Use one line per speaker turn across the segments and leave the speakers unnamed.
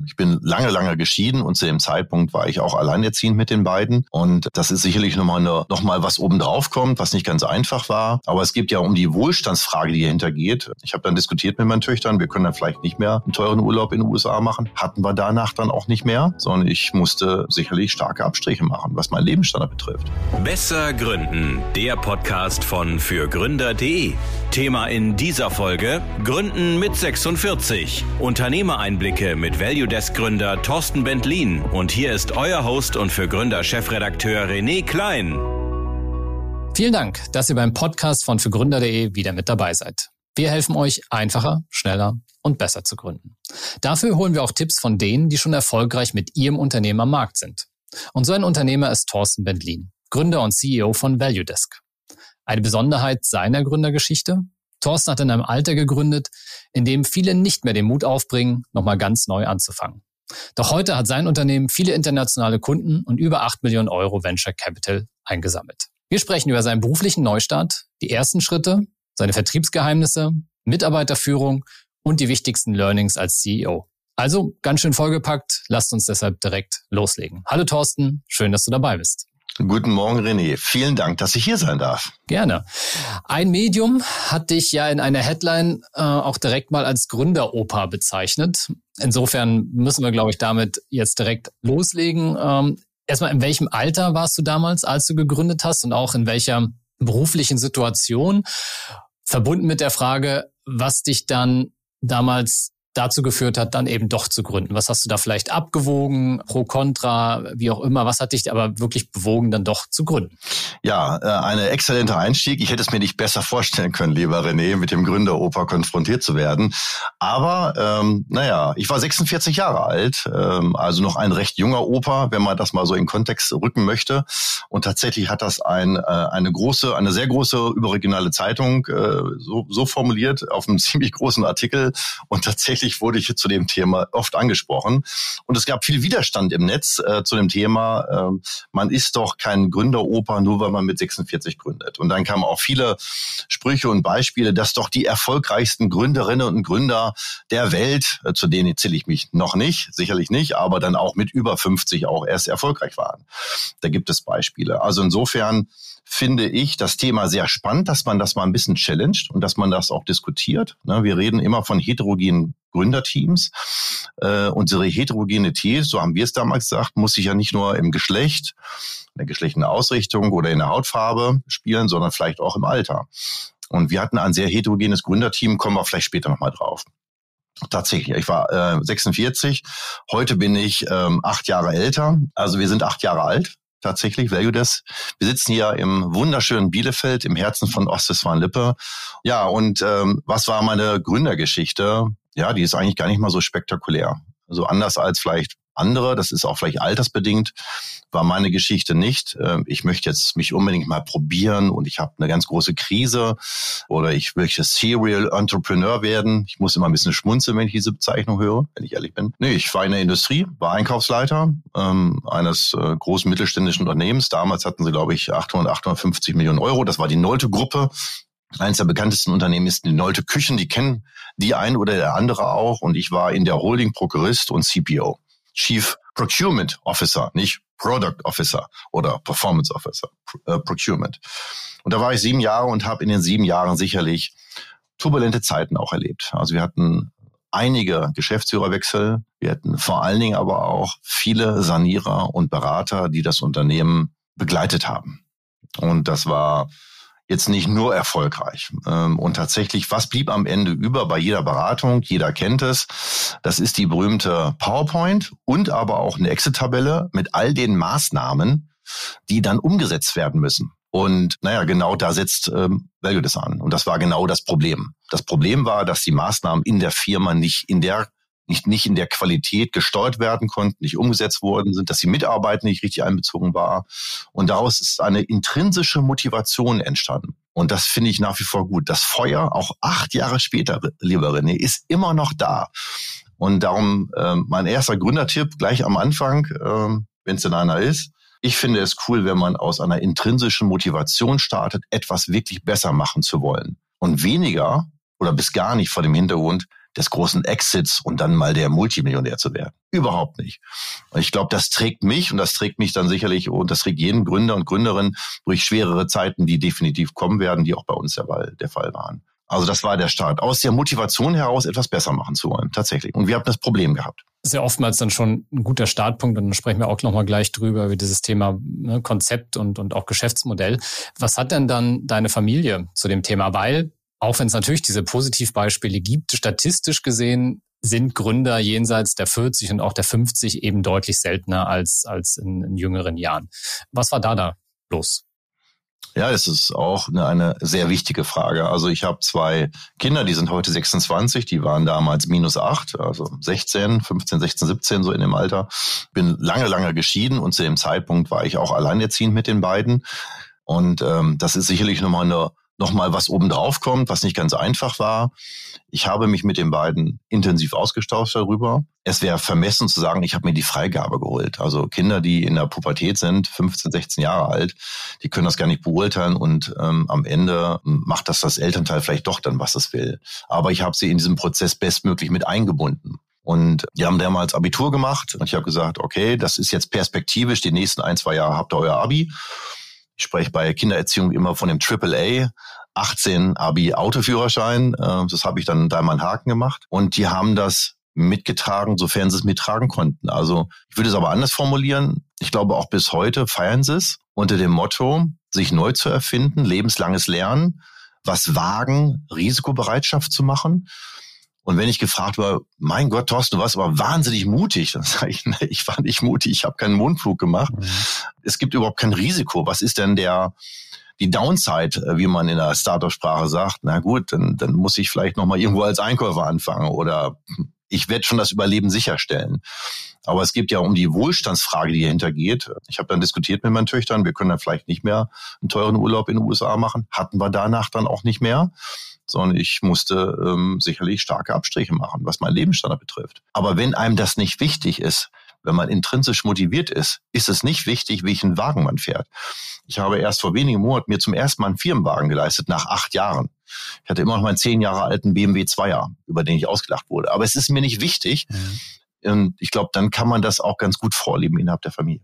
Ich bin lange geschieden und zu dem Zeitpunkt war ich auch alleinerziehend mit den beiden. Und das ist sicherlich nochmal was obendrauf kommt, was nicht ganz einfach war. Aber es geht ja um die Wohlstandsfrage, die dahinter geht. Ich habe dann diskutiert mit meinen Töchtern, wir können dann vielleicht nicht mehr einen teuren Urlaub in den USA machen. Hatten wir danach dann auch nicht mehr, sondern ich musste sicherlich starke Abstriche machen, was meinen Lebensstandard betrifft.
Besser gründen, der Podcast von fürgründer.de. Thema in dieser Folge: Gründen mit 46. Unternehmereinblicke mit ValueDesk-Gründer Thorsten Bentlin. Und hier ist euer Host und für Gründer-Chefredakteur René Klein.
Vielen Dank, dass ihr beim Podcast von fürgründer.de wieder mit dabei seid. Wir helfen euch, einfacher, schneller und besser zu gründen. Dafür holen wir auch Tipps von denen, die schon erfolgreich mit ihrem Unternehmen am Markt sind. Und so ein Unternehmer ist Thorsten Bentlin, Gründer und CEO von ValueDesk. Eine Besonderheit seiner Gründergeschichte: Thorsten hat in einem Alter gegründet, in dem viele nicht mehr den Mut aufbringen, nochmal ganz neu anzufangen. Doch heute hat sein Unternehmen viele internationale Kunden und über 8 Millionen Euro Venture Capital eingesammelt. Wir sprechen über seinen beruflichen Neustart, die ersten Schritte, seine Vertriebsgeheimnisse, Mitarbeiterführung und die wichtigsten Learnings als CEO. Also ganz schön vollgepackt, lasst uns deshalb direkt loslegen. Hallo Thorsten, schön, dass du dabei bist.
Guten Morgen, René. Vielen Dank, dass ich hier sein darf.
Gerne. Ein Medium hat dich ja in einer Headline auch direkt mal als Gründeropa bezeichnet. Insofern müssen wir, glaube ich, damit jetzt direkt loslegen. Erstmal, in welchem Alter warst du damals, als du gegründet hast, und auch in welcher beruflichen Situation? Verbunden mit der Frage, was dich dann damals dazu geführt hat, dann eben doch zu gründen. Was hast du da vielleicht abgewogen, pro, contra, wie auch immer? Was hat dich aber wirklich bewogen, dann doch zu gründen?
Ja, ein exzellenter Einstieg. Ich hätte es mir nicht besser vorstellen können, lieber René, mit dem Gründeropa konfrontiert zu werden. Aber ich war 46 Jahre alt, also noch ein recht junger Opa, wenn man das mal so in Kontext rücken möchte. Und tatsächlich hat das eine sehr große überregionale Zeitung so formuliert auf einem ziemlich großen Artikel. Und tatsächlich wurde ich zu dem Thema oft angesprochen. Und es gab viel Widerstand im Netz zu dem Thema, man ist doch kein Gründeropa, nur weil man mit 46 gründet. Und dann kamen auch viele Sprüche und Beispiele, dass doch die erfolgreichsten Gründerinnen und Gründer der Welt, zu denen zähle ich mich noch nicht, sicherlich nicht, aber dann auch mit über 50 auch erst erfolgreich waren. Da gibt es Beispiele. Also insofern finde ich das Thema sehr spannend, dass man das mal ein bisschen challenged und dass man das auch diskutiert. Wir reden immer von heterogenen Gründerteams. Unsere Heterogenität, so haben wir es damals gesagt, muss sich ja nicht nur im Geschlecht, in der geschlechtlichen Ausrichtung oder in der Hautfarbe spielen, sondern vielleicht auch im Alter. Und wir hatten ein sehr heterogenes Gründerteam, kommen wir vielleicht später nochmal drauf. Tatsächlich, ich war 46, heute bin ich 8 Jahre älter, also wir sind 8 Jahre alt. Tatsächlich, ValueDesk. Wir sitzen hier im wunderschönen Bielefeld, im Herzen von Ostwestfalen-Lippe. Ja, und was war meine Gründergeschichte? Ja, die ist eigentlich gar nicht mal so spektakulär. Also anders als vielleicht andere, das ist auch vielleicht altersbedingt, war meine Geschichte nicht. Ich möchte jetzt mich unbedingt mal probieren und ich habe eine ganz große Krise oder ich möchte Serial Entrepreneur werden. Ich muss immer ein bisschen schmunzeln, wenn ich diese Bezeichnung höre, wenn ich ehrlich bin. Nee, ich war in der Industrie, war Einkaufsleiter eines großen mittelständischen Unternehmens. Damals hatten sie, glaube ich, 850 Millionen Euro. Das war die Nolte-Gruppe. Eines der bekanntesten Unternehmen ist die Nolte Küchen. Die kennen die ein oder der andere auch. Und ich war in der Holding Prokurist und CPO. Chief Procurement Officer, nicht Product Officer oder Performance Officer, Procurement. Und da war ich 7 Jahre und habe in den 7 Jahren sicherlich turbulente Zeiten auch erlebt. Also wir hatten einige Geschäftsführerwechsel, wir hatten vor allen Dingen aber auch viele Sanierer und Berater, die das Unternehmen begleitet haben. Und das war jetzt nicht nur erfolgreich. Und tatsächlich, was blieb am Ende über bei jeder Beratung? Jeder kennt es. Das ist die berühmte PowerPoint und aber auch eine Excel-Tabelle mit all den Maßnahmen, die dann umgesetzt werden müssen. Und genau da setzt ValueDesk an. Und das war genau das Problem. Das Problem war, dass die Maßnahmen in der Firma nicht in der Qualität gesteuert werden konnten, nicht umgesetzt worden sind, dass die Mitarbeit nicht richtig einbezogen war. Und daraus ist eine intrinsische Motivation entstanden. Und das finde ich nach wie vor gut. Das Feuer, auch 8 Jahre später, lieber René, ist immer noch da. Und darum mein erster Gründertipp gleich am Anfang, wenn es denn einer ist. Ich finde es cool, wenn man aus einer intrinsischen Motivation startet, etwas wirklich besser machen zu wollen. Und weniger oder bis gar nicht vor dem Hintergrund des großen Exits und dann mal der Multimillionär zu werden. Überhaupt nicht. Und ich glaube, das trägt mich und das trägt mich dann sicherlich und das trägt jeden Gründer und Gründerin durch schwerere Zeiten, die definitiv kommen werden, die auch bei uns der Fall waren. Also das war der Start. Aus der Motivation heraus etwas besser machen zu wollen, tatsächlich. Und wir haben das Problem gehabt.
Das ist ja oftmals dann schon ein guter Startpunkt und dann sprechen wir auch nochmal gleich drüber, über dieses Thema Konzept und auch Geschäftsmodell. Was hat denn dann deine Familie zu dem Thema? Weil, auch wenn es natürlich diese Positivbeispiele gibt, statistisch gesehen sind Gründer jenseits der 40 und auch der 50 eben deutlich seltener als in jüngeren Jahren. Was war da los?
Ja, es ist auch eine sehr wichtige Frage. Also ich habe 2 Kinder, die sind heute 26, die waren damals -8, also 16, 15, 16, 17 so in dem Alter. Bin lange geschieden und zu dem Zeitpunkt war ich auch alleinerziehend mit den beiden. Und das ist sicherlich nochmal was obendrauf kommt, was nicht ganz einfach war. Ich habe mich mit den beiden intensiv ausgetauscht darüber. Es wäre vermessen zu sagen, ich habe mir die Freigabe geholt. Also Kinder, die in der Pubertät sind, 15, 16 Jahre alt, die können das gar nicht beurteilen und am Ende macht das Elternteil vielleicht doch dann, was es will. Aber ich habe sie in diesem Prozess bestmöglich mit eingebunden. Und die haben damals Abitur gemacht und ich habe gesagt, okay, das ist jetzt perspektivisch, die nächsten 1, 2 Jahre habt ihr euer Abi. Ich spreche bei Kindererziehung immer von dem AAA, 18 Abi Autoführerschein. Das habe ich dann da mal einen Haken gemacht. Und die haben das mitgetragen, sofern sie es mittragen konnten. Also ich würde es aber anders formulieren. Ich glaube, auch bis heute feiern sie es unter dem Motto, sich neu zu erfinden, lebenslanges Lernen, was wagen, Risikobereitschaft zu machen. Und wenn ich gefragt war, mein Gott, Thorsten, du warst aber wahnsinnig mutig, dann sage ich, nee, ich war nicht mutig, ich habe keinen Mondflug gemacht. Es gibt überhaupt kein Risiko. Was ist denn die Downside, wie man in der Startup-Sprache sagt? Na gut, dann muss ich vielleicht nochmal irgendwo als Einkäufer anfangen oder ich werde schon das Überleben sicherstellen. Aber es geht ja um die Wohlstandsfrage, die dahinter geht. Ich habe dann diskutiert mit meinen Töchtern, wir können dann vielleicht nicht mehr einen teuren Urlaub in den USA machen. Hatten wir danach dann auch nicht mehr. Sondern ich musste sicherlich starke Abstriche machen, was meinen Lebensstandard betrifft. Aber wenn einem das nicht wichtig ist, wenn man intrinsisch motiviert ist, ist es nicht wichtig, welchen Wagen man fährt. Ich habe erst vor wenigen Monaten mir zum ersten Mal einen Firmenwagen geleistet, nach 8 Jahren. Ich hatte immer noch meinen 10 Jahre alten BMW 2er, über den ich ausgelacht wurde. Aber es ist mir nicht wichtig. Und ich glaube, dann kann man das auch ganz gut vorleben innerhalb der Familie.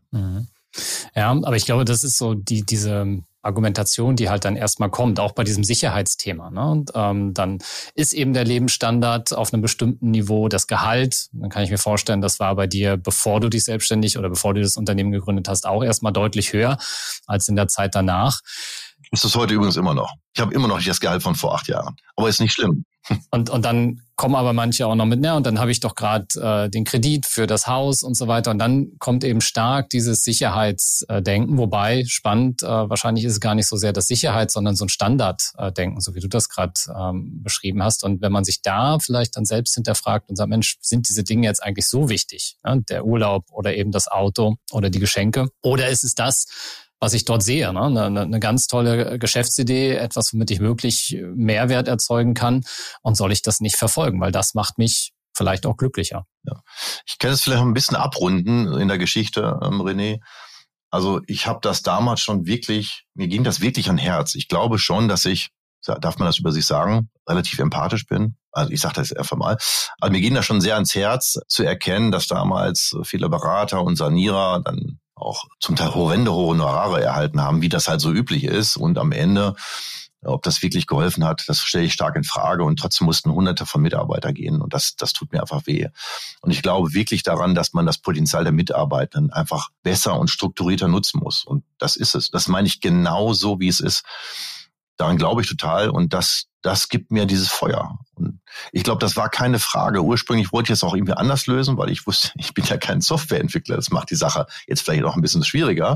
Ja, aber ich glaube, das ist so diese Argumentation, die halt dann erstmal kommt, auch bei diesem Sicherheitsthema. Ne? Und dann ist eben der Lebensstandard auf einem bestimmten Niveau, das Gehalt. Dann kann ich mir vorstellen, das war bei dir, bevor du dich selbstständig oder bevor du das Unternehmen gegründet hast, auch erstmal deutlich höher als in der Zeit danach.
Ist das heute übrigens immer noch. Ich habe immer noch nicht das Gehalt von vor 8 Jahren. Aber ist nicht schlimm.
Und dann kommen aber manche auch noch mit, und dann habe ich doch gerade den Kredit für das Haus und so weiter. Und dann kommt eben stark dieses Sicherheitsdenken, wobei spannend, wahrscheinlich ist es gar nicht so sehr das Sicherheit, sondern so ein Standarddenken, so wie du das gerade beschrieben hast. Und wenn man sich da vielleicht dann selbst hinterfragt und sagt, Mensch, sind diese Dinge jetzt eigentlich so wichtig? Ja? Der Urlaub oder eben das Auto oder die Geschenke? Oder ist es das, was ich dort sehe, ne? Eine ganz tolle Geschäftsidee, etwas, womit ich wirklich Mehrwert erzeugen kann. Und soll ich das nicht verfolgen? Weil das macht mich vielleicht auch glücklicher.
Ja. Ich kann es vielleicht ein bisschen abrunden in der Geschichte, René. Also ich habe das damals schon wirklich, mir ging das wirklich an Herz. Ich glaube schon, dass ich, darf man das über sich sagen, relativ empathisch bin. Also ich sage das einfach mal. Also mir ging das schon sehr ans Herz, zu erkennen, dass damals viele Berater und Sanierer dann auch zum Teil horrende Honorare erhalten haben, wie das halt so üblich ist. Und am Ende, ob das wirklich geholfen hat, das stelle ich stark in Frage. Und trotzdem mussten Hunderte von Mitarbeitern gehen. Und das tut mir einfach weh. Und ich glaube wirklich daran, dass man das Potenzial der Mitarbeitenden einfach besser und strukturierter nutzen muss. Und das ist es. Das meine ich genau so, wie es ist. Daran glaube ich total. Und das gibt mir dieses Feuer. Und ich glaube, das war keine Frage. Ursprünglich wollte ich es auch irgendwie anders lösen, weil ich wusste, ich bin ja kein Softwareentwickler. Das macht die Sache jetzt vielleicht auch ein bisschen schwieriger.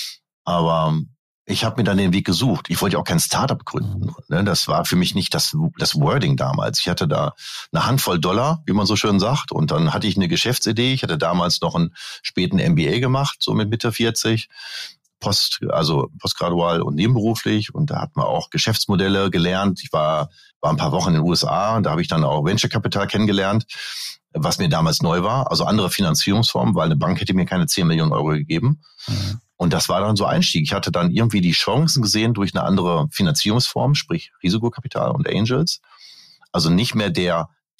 Aber ich habe mir dann den Weg gesucht. Ich wollte ja auch kein Startup gründen. Das war für mich nicht das Wording damals. Ich hatte da eine Handvoll $, wie man so schön sagt. Und dann hatte ich eine Geschäftsidee. Ich hatte damals noch einen späten MBA gemacht, so mit Mitte 40. Postgradual und nebenberuflich, und da hat man auch Geschäftsmodelle gelernt. Ich war ein paar Wochen in den USA und da habe ich dann auch Venture Capital kennengelernt, was mir damals neu war, also andere Finanzierungsformen, weil eine Bank hätte mir keine 10 Millionen Euro gegeben. Und das war dann so Einstieg. Ich hatte dann irgendwie die Chancen gesehen durch eine andere Finanzierungsform, sprich Risikokapital und Angels. Also nicht mehr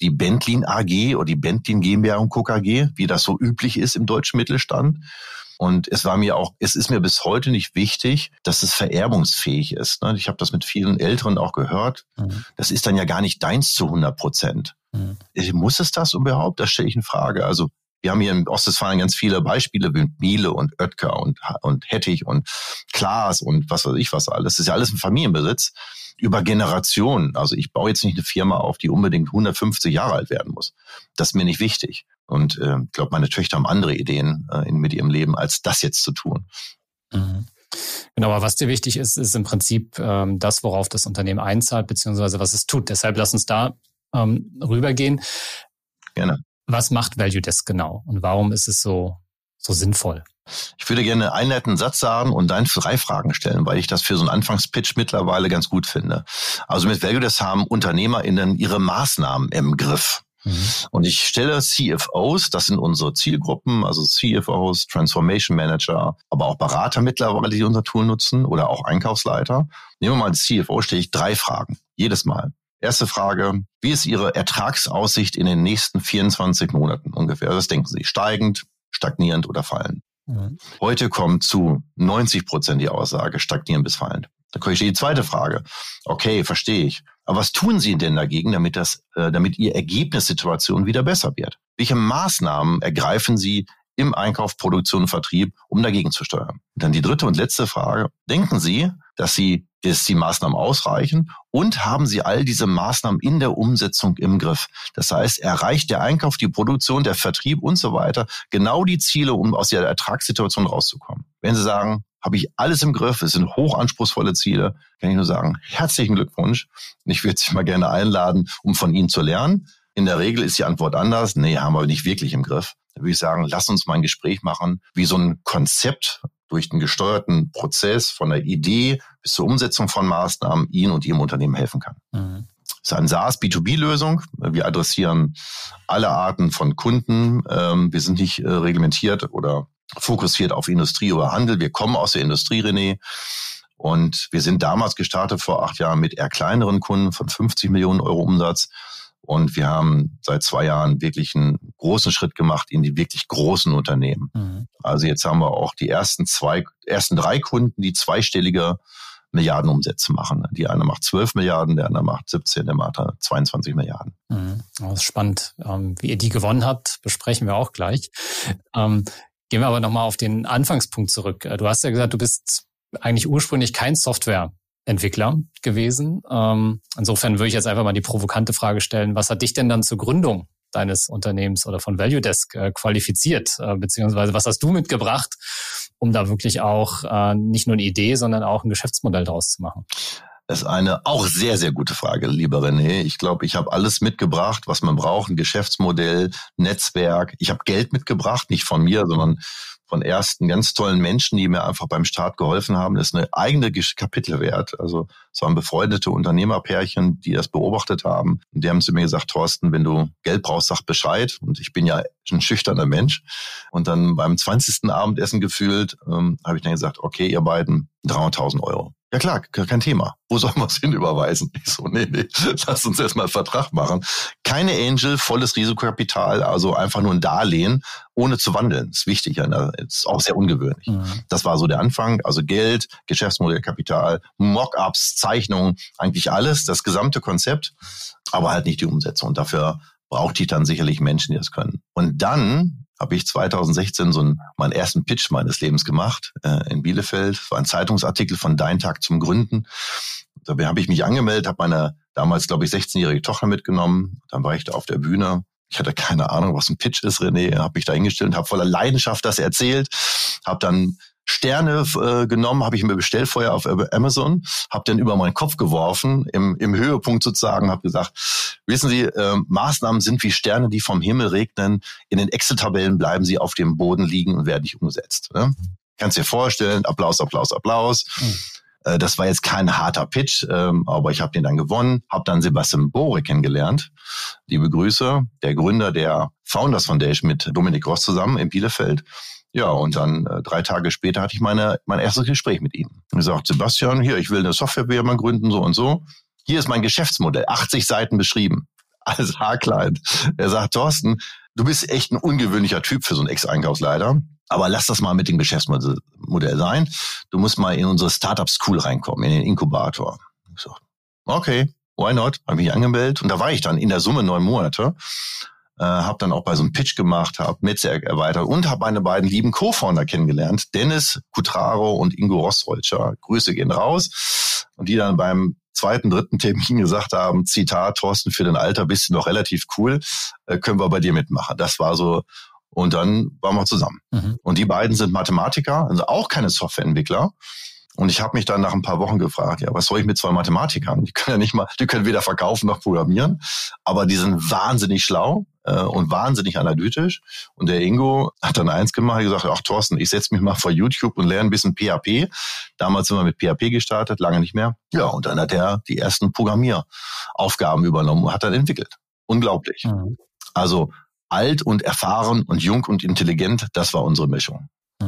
die Bentlin AG oder die Bentlin GmbH und Co. KG, wie das so üblich ist im deutschen Mittelstand. Und es ist mir bis heute nicht wichtig, dass es vererbungsfähig ist. Ich habe das mit vielen Älteren auch gehört. Das ist dann ja gar nicht deins zu 100%. Muss es das überhaupt? Da stelle ich in Frage. Also wir haben hier in Ostwestfalen ganz viele Beispiele wie Miele und Oetker und Hettich und Klaas und was weiß ich was alles. Das ist ja alles ein Familienbesitz über Generationen. Also ich baue jetzt nicht eine Firma auf, die unbedingt 150 Jahre alt werden muss. Das ist mir nicht wichtig. Und ich glaube, meine Töchter haben andere Ideen mit ihrem Leben, als das jetzt zu tun.
Mhm. Genau, aber was dir wichtig ist, ist im Prinzip das, worauf das Unternehmen einzahlt, beziehungsweise was es tut. Deshalb lass uns da rübergehen.
Gerne.
Was macht ValueDesk genau und warum ist es so sinnvoll?
Ich würde gerne einen einleitenden Satz sagen und dann 3 Fragen stellen, weil ich das für so einen Anfangspitch mittlerweile ganz gut finde. Also mit ValueDesk haben UnternehmerInnen ihre Maßnahmen im Griff. Und ich stelle CFOs, das sind unsere Zielgruppen, also CFOs, Transformation Manager, aber auch Berater mittlerweile, die unser Tool nutzen oder auch Einkaufsleiter. Nehmen wir mal das CFO, stelle ich 3 Fragen, jedes Mal. Erste Frage, wie ist Ihre Ertragsaussicht in den nächsten 24 Monaten ungefähr? Was denken Sie? Steigend, stagnierend oder fallend? Heute kommt zu 90% die Aussage, stagnierend bis fallend. Dann komme ich die zweite Frage. Okay, verstehe ich. Aber was tun Sie denn dagegen, damit Ihre Ergebnissituation wieder besser wird? Welche Maßnahmen ergreifen Sie im Einkauf, Produktion und Vertrieb, um dagegen zu steuern? Und dann die dritte und letzte Frage. Denken Sie, dass die Maßnahmen ausreichen und haben Sie all diese Maßnahmen in der Umsetzung im Griff? Das heißt, erreicht der Einkauf, die Produktion, der Vertrieb und so weiter genau die Ziele, um aus der Ertragssituation rauszukommen? Wenn Sie sagen, habe ich alles im Griff, es sind hochanspruchsvolle Ziele, kann ich nur sagen, herzlichen Glückwunsch. Und ich würde Sie mal gerne einladen, um von Ihnen zu lernen. In der Regel ist die Antwort anders. Nee, haben wir nicht wirklich im Griff. Da würde ich sagen, lass uns mal ein Gespräch machen, wie so ein Konzept durch einen gesteuerten Prozess von der Idee bis zur Umsetzung von Maßnahmen Ihnen und Ihrem Unternehmen helfen kann. Das ist eine SaaS-B2B-Lösung. Wir adressieren alle Arten von Kunden. Wir sind nicht reglementiert oder fokussiert auf Industrie oder Handel. Wir kommen aus der Industrie, René. Und wir sind damals gestartet vor 8 Jahren mit eher kleineren Kunden von 50 Millionen Euro Umsatz. Und wir haben seit 2 Jahren wirklich einen großen Schritt gemacht in die wirklich großen Unternehmen. Also jetzt haben wir auch die ersten 3 Kunden, die zweistellige Milliardenumsätze machen. Die eine macht 12 Milliarden, der andere macht 17, der macht 22 Milliarden.
Das ist spannend. Wie ihr die gewonnen habt, besprechen wir auch gleich. Gehen wir aber nochmal auf den Anfangspunkt zurück. Du hast ja gesagt, du bist eigentlich ursprünglich kein Softwareentwickler gewesen. Insofern würde ich jetzt einfach mal die provokante Frage stellen, was hat dich denn dann zur Gründung deines Unternehmens oder von ValueDesk qualifiziert? Beziehungsweise was hast du mitgebracht, um da wirklich auch nicht nur eine Idee, sondern auch ein Geschäftsmodell draus zu machen?
Das ist eine auch sehr, sehr gute Frage, lieber René. Ich glaube, ich habe alles mitgebracht, was man braucht. Ein Geschäftsmodell, Netzwerk. Ich habe Geld mitgebracht, nicht von mir, sondern von ersten ganz tollen Menschen, die mir einfach beim Start geholfen haben. Das ist eine eigene Kapitel wert. Also es waren befreundete Unternehmerpärchen, die das beobachtet haben. Und die haben zu mir gesagt, Thorsten, wenn du Geld brauchst, sag Bescheid. Und ich bin ja ein schüchterner Mensch. Und dann beim 20. Abendessen gefühlt, habe ich dann gesagt, okay, ihr beiden, 300.000 Euro. Ja klar, kein Thema. Wo sollen wir es hin überweisen? Ich so, nee, lass uns erstmal einen Vertrag machen. Keine Angel, volles Risikokapital, also einfach nur ein Darlehen, ohne zu wandeln. Das ist wichtig, ja, das ist auch sehr ungewöhnlich. Das war so der Anfang, also Geld, Geschäftsmodell, Kapital, Mock-ups, Zeichnungen, eigentlich alles, das gesamte Konzept, aber halt nicht die Umsetzung. Und dafür brauchte ich dann sicherlich Menschen, die das können. Und dann habe ich 2016 meinen ersten Pitch meines Lebens gemacht in Bielefeld. Das war ein Zeitungsartikel von Dein Tag zum Gründen. Da habe ich mich angemeldet, habe meine damals, glaube ich, 16-jährige Tochter mitgenommen. Dann war ich da auf der Bühne. Ich hatte keine Ahnung, was ein Pitch ist, René. Habe mich da hingestellt und habe voller Leidenschaft das erzählt. Habe dann Sterne genommen, habe ich mir bestellt vorher auf Amazon, habe dann über meinen Kopf geworfen, im Höhepunkt sozusagen, habe gesagt, wissen Sie, Maßnahmen sind wie Sterne, die vom Himmel regnen. In den Excel-Tabellen bleiben sie auf dem Boden liegen und werden nicht umgesetzt. Ne? Kannst dir vorstellen, Applaus, Applaus, Applaus. Das war jetzt kein harter Pitch, aber ich habe den dann gewonnen, habe dann Sebastian Bore kennengelernt. Liebe Grüße, der Gründer der Founders Foundation mit Dominik Ross zusammen in Bielefeld. Ja, und dann 3 Tage später hatte ich mein erstes Gespräch mit ihm. Und gesagt, Sebastian, hier, ich will eine Softwarefirma gründen, so und so. Hier ist mein Geschäftsmodell, 80 Seiten beschrieben. als haarklein. Er sagt, Thorsten, du bist echt ein ungewöhnlicher Typ für so einen Ex-Einkaufsleiter. Aber lass das mal mit dem Geschäftsmodell sein. Du musst mal in unsere Startup-School reinkommen, in den Inkubator. Ich so, okay, why not? Habe mich angemeldet und da war ich dann in der Summe 9 Monate. Habe dann auch bei so einem Pitch gemacht, habe Netzwerk erweitert und habe meine beiden lieben Co-Founder kennengelernt, Dennis Cutraro und Ingo Rostrolcher. Grüße gehen raus. Und die dann beim 2., 3. Termin gesagt haben, Zitat, Thorsten, für dein Alter bist du noch relativ cool, können wir bei dir mitmachen. Das war so, und dann waren wir zusammen. Mhm. Und die beiden sind Mathematiker, also auch keine Softwareentwickler. Und ich habe mich dann nach ein paar Wochen gefragt, ja, was soll ich mit 2 Mathematikern? Die können ja nicht mal, die können weder verkaufen noch programmieren, aber die sind wahnsinnig schlau und wahnsinnig analytisch. Und der Ingo hat dann eins gemacht, gesagt, ach Thorsten, ich setze mich mal vor YouTube und lerne ein bisschen PHP. Damals sind wir mit PHP gestartet, lange nicht mehr. Ja, und dann hat er die ersten Programmieraufgaben übernommen und hat dann entwickelt. Unglaublich. Mhm. Also alt und erfahren und jung und intelligent, das war unsere Mischung.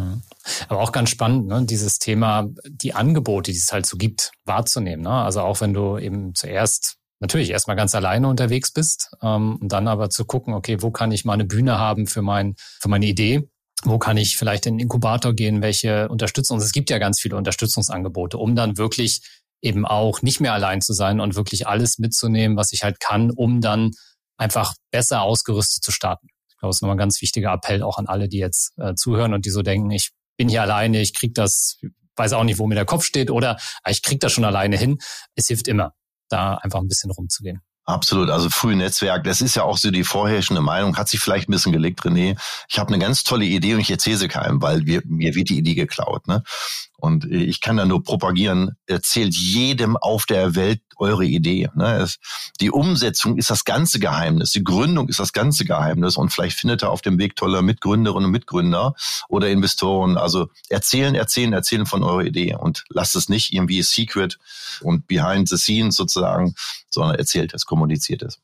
Aber auch ganz spannend, ne, dieses Thema, die Angebote, die es halt so gibt, wahrzunehmen. Ne? Also auch wenn du eben zuerst natürlich erstmal ganz alleine unterwegs bist und dann aber zu gucken, okay, wo kann ich mal eine Bühne haben für meine Idee? Wo kann ich vielleicht in den Inkubator gehen? Welche Unterstützung? Es gibt ja ganz viele Unterstützungsangebote, um dann wirklich eben auch nicht mehr allein zu sein und wirklich alles mitzunehmen, was ich halt kann, um dann einfach besser ausgerüstet zu starten. Ich glaube, das ist nochmal ein ganz wichtiger Appell auch an alle, die jetzt zuhören und die so denken, ich bin hier alleine, ich krieg das, weiß auch nicht, wo mir der Kopf steht oder ich krieg das schon alleine hin. Es hilft immer, da einfach ein bisschen rumzugehen.
Absolut, also Frühnetzwerk, das ist ja auch so die vorherrschende Meinung, hat sich vielleicht ein bisschen gelegt, René. Ich habe eine ganz tolle Idee und ich erzähle sie keinem, weil mir wird die Idee geklaut, ne? Und ich kann da nur propagieren, erzählt jedem auf der Welt eure Idee, ne? Die Umsetzung ist das ganze Geheimnis, die Gründung ist das ganze Geheimnis und vielleicht findet ihr auf dem Weg tolle Mitgründerinnen und Mitgründer oder Investoren. Also erzählen von eurer Idee und lasst es nicht irgendwie secret und behind the scenes sozusagen, sondern erzählt es, kommuniziert es.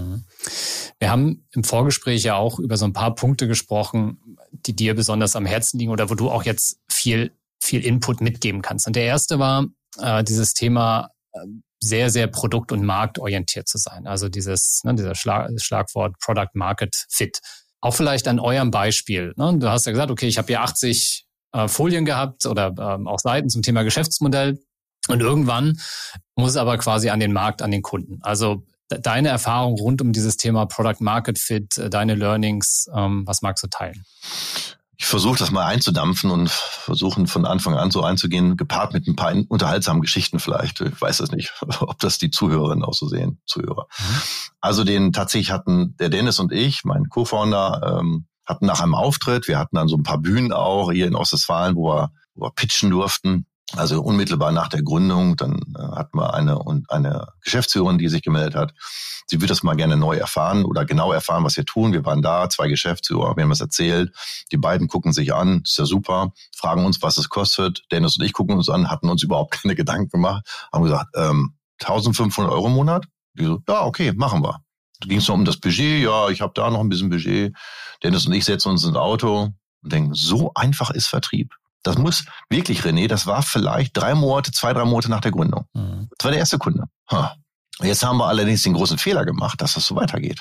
Wir haben im Vorgespräch ja auch über so ein paar Punkte gesprochen, die dir besonders am Herzen liegen oder wo du auch jetzt viel Input mitgeben kannst. Und der erste war dieses Thema, sehr, sehr produkt- und marktorientiert zu sein. Also dieser Schlagwort Product Market Fit. Auch vielleicht an eurem Beispiel. Ne? Du hast ja gesagt, okay, ich habe hier 80 Folien gehabt oder auch Seiten zum Thema Geschäftsmodell. Und irgendwann muss es aber quasi an den Markt, an den Kunden. Also deine Erfahrung rund um dieses Thema Product Market Fit, deine Learnings, was magst du teilen?
Ich versuche das mal einzudampfen und versuchen von Anfang an so einzugehen, gepaart mit ein paar unterhaltsamen Geschichten vielleicht. Ich weiß es nicht, ob das die Zuhörerinnen auch so sehen, Zuhörer. Also tatsächlich hatten der Dennis und ich, mein Co-Founder, hatten nach einem Auftritt, wir hatten dann so ein paar Bühnen auch hier in Ostwestfalen, wo wir pitchen durften. Also unmittelbar nach der Gründung, dann hatten wir eine Geschäftsführerin, die sich gemeldet hat. Sie würde das mal gerne neu erfahren oder genau erfahren, was wir tun. Wir waren da, 2 Geschäftsführer, wir haben das erzählt. Die beiden gucken sich an, ist ja super, fragen uns, was es kostet. Dennis und ich gucken uns an, hatten uns überhaupt keine Gedanken gemacht, haben gesagt, 1.500 € im Monat? Die so, ja, okay, machen wir. Da ging es noch um das Budget, ja, ich habe da noch ein bisschen Budget. Dennis und ich setzen uns ins Auto und denken, so einfach ist Vertrieb. Das muss wirklich, René, das war vielleicht 2-3 Monate nach der Gründung. Das war der erste Kunde. Jetzt haben wir allerdings den großen Fehler gemacht, dass das so weitergeht.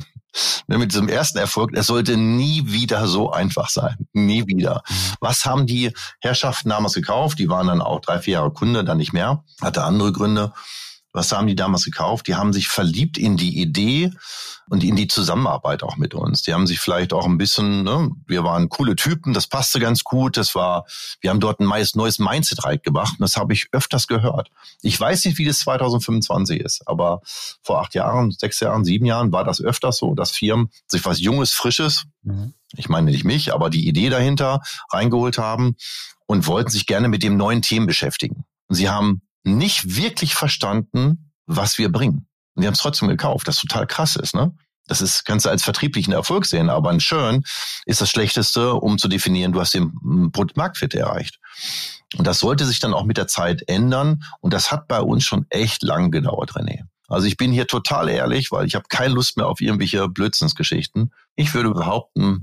Mit diesem ersten Erfolg, es sollte nie wieder so einfach sein. Nie wieder. Was haben die Herrschaften damals gekauft? Die waren dann auch 3-4 Jahre Kunde, dann nicht mehr. Hatte andere Gründe. Was haben die damals gekauft? Die haben sich verliebt in die Idee und in die Zusammenarbeit auch mit uns. Die haben sich vielleicht auch ein bisschen, ne, wir waren coole Typen, das passte ganz gut. Wir haben dort ein neues Mindset reingebracht und das habe ich öfters gehört. Ich weiß nicht, wie das 2025 ist, aber vor 8 Jahren, 6 Jahren, 7 Jahren war das öfters so, dass Firmen sich was Junges, Frisches, ich meine nicht mich, aber die Idee dahinter reingeholt haben und wollten sich gerne mit dem neuen Themen beschäftigen. Und sie haben nicht wirklich verstanden, was wir bringen. Und die haben es trotzdem gekauft, das total krass ist, ne? Kannst du als vertrieblichen Erfolg sehen, aber ein Churn ist das Schlechteste, um zu definieren, du hast den Produktmarktfit erreicht. Und das sollte sich dann auch mit der Zeit ändern und das hat bei uns schon echt lang gedauert, René. Also ich bin hier total ehrlich, weil ich habe keine Lust mehr auf irgendwelche Blödsinnsgeschichten. Ich würde behaupten,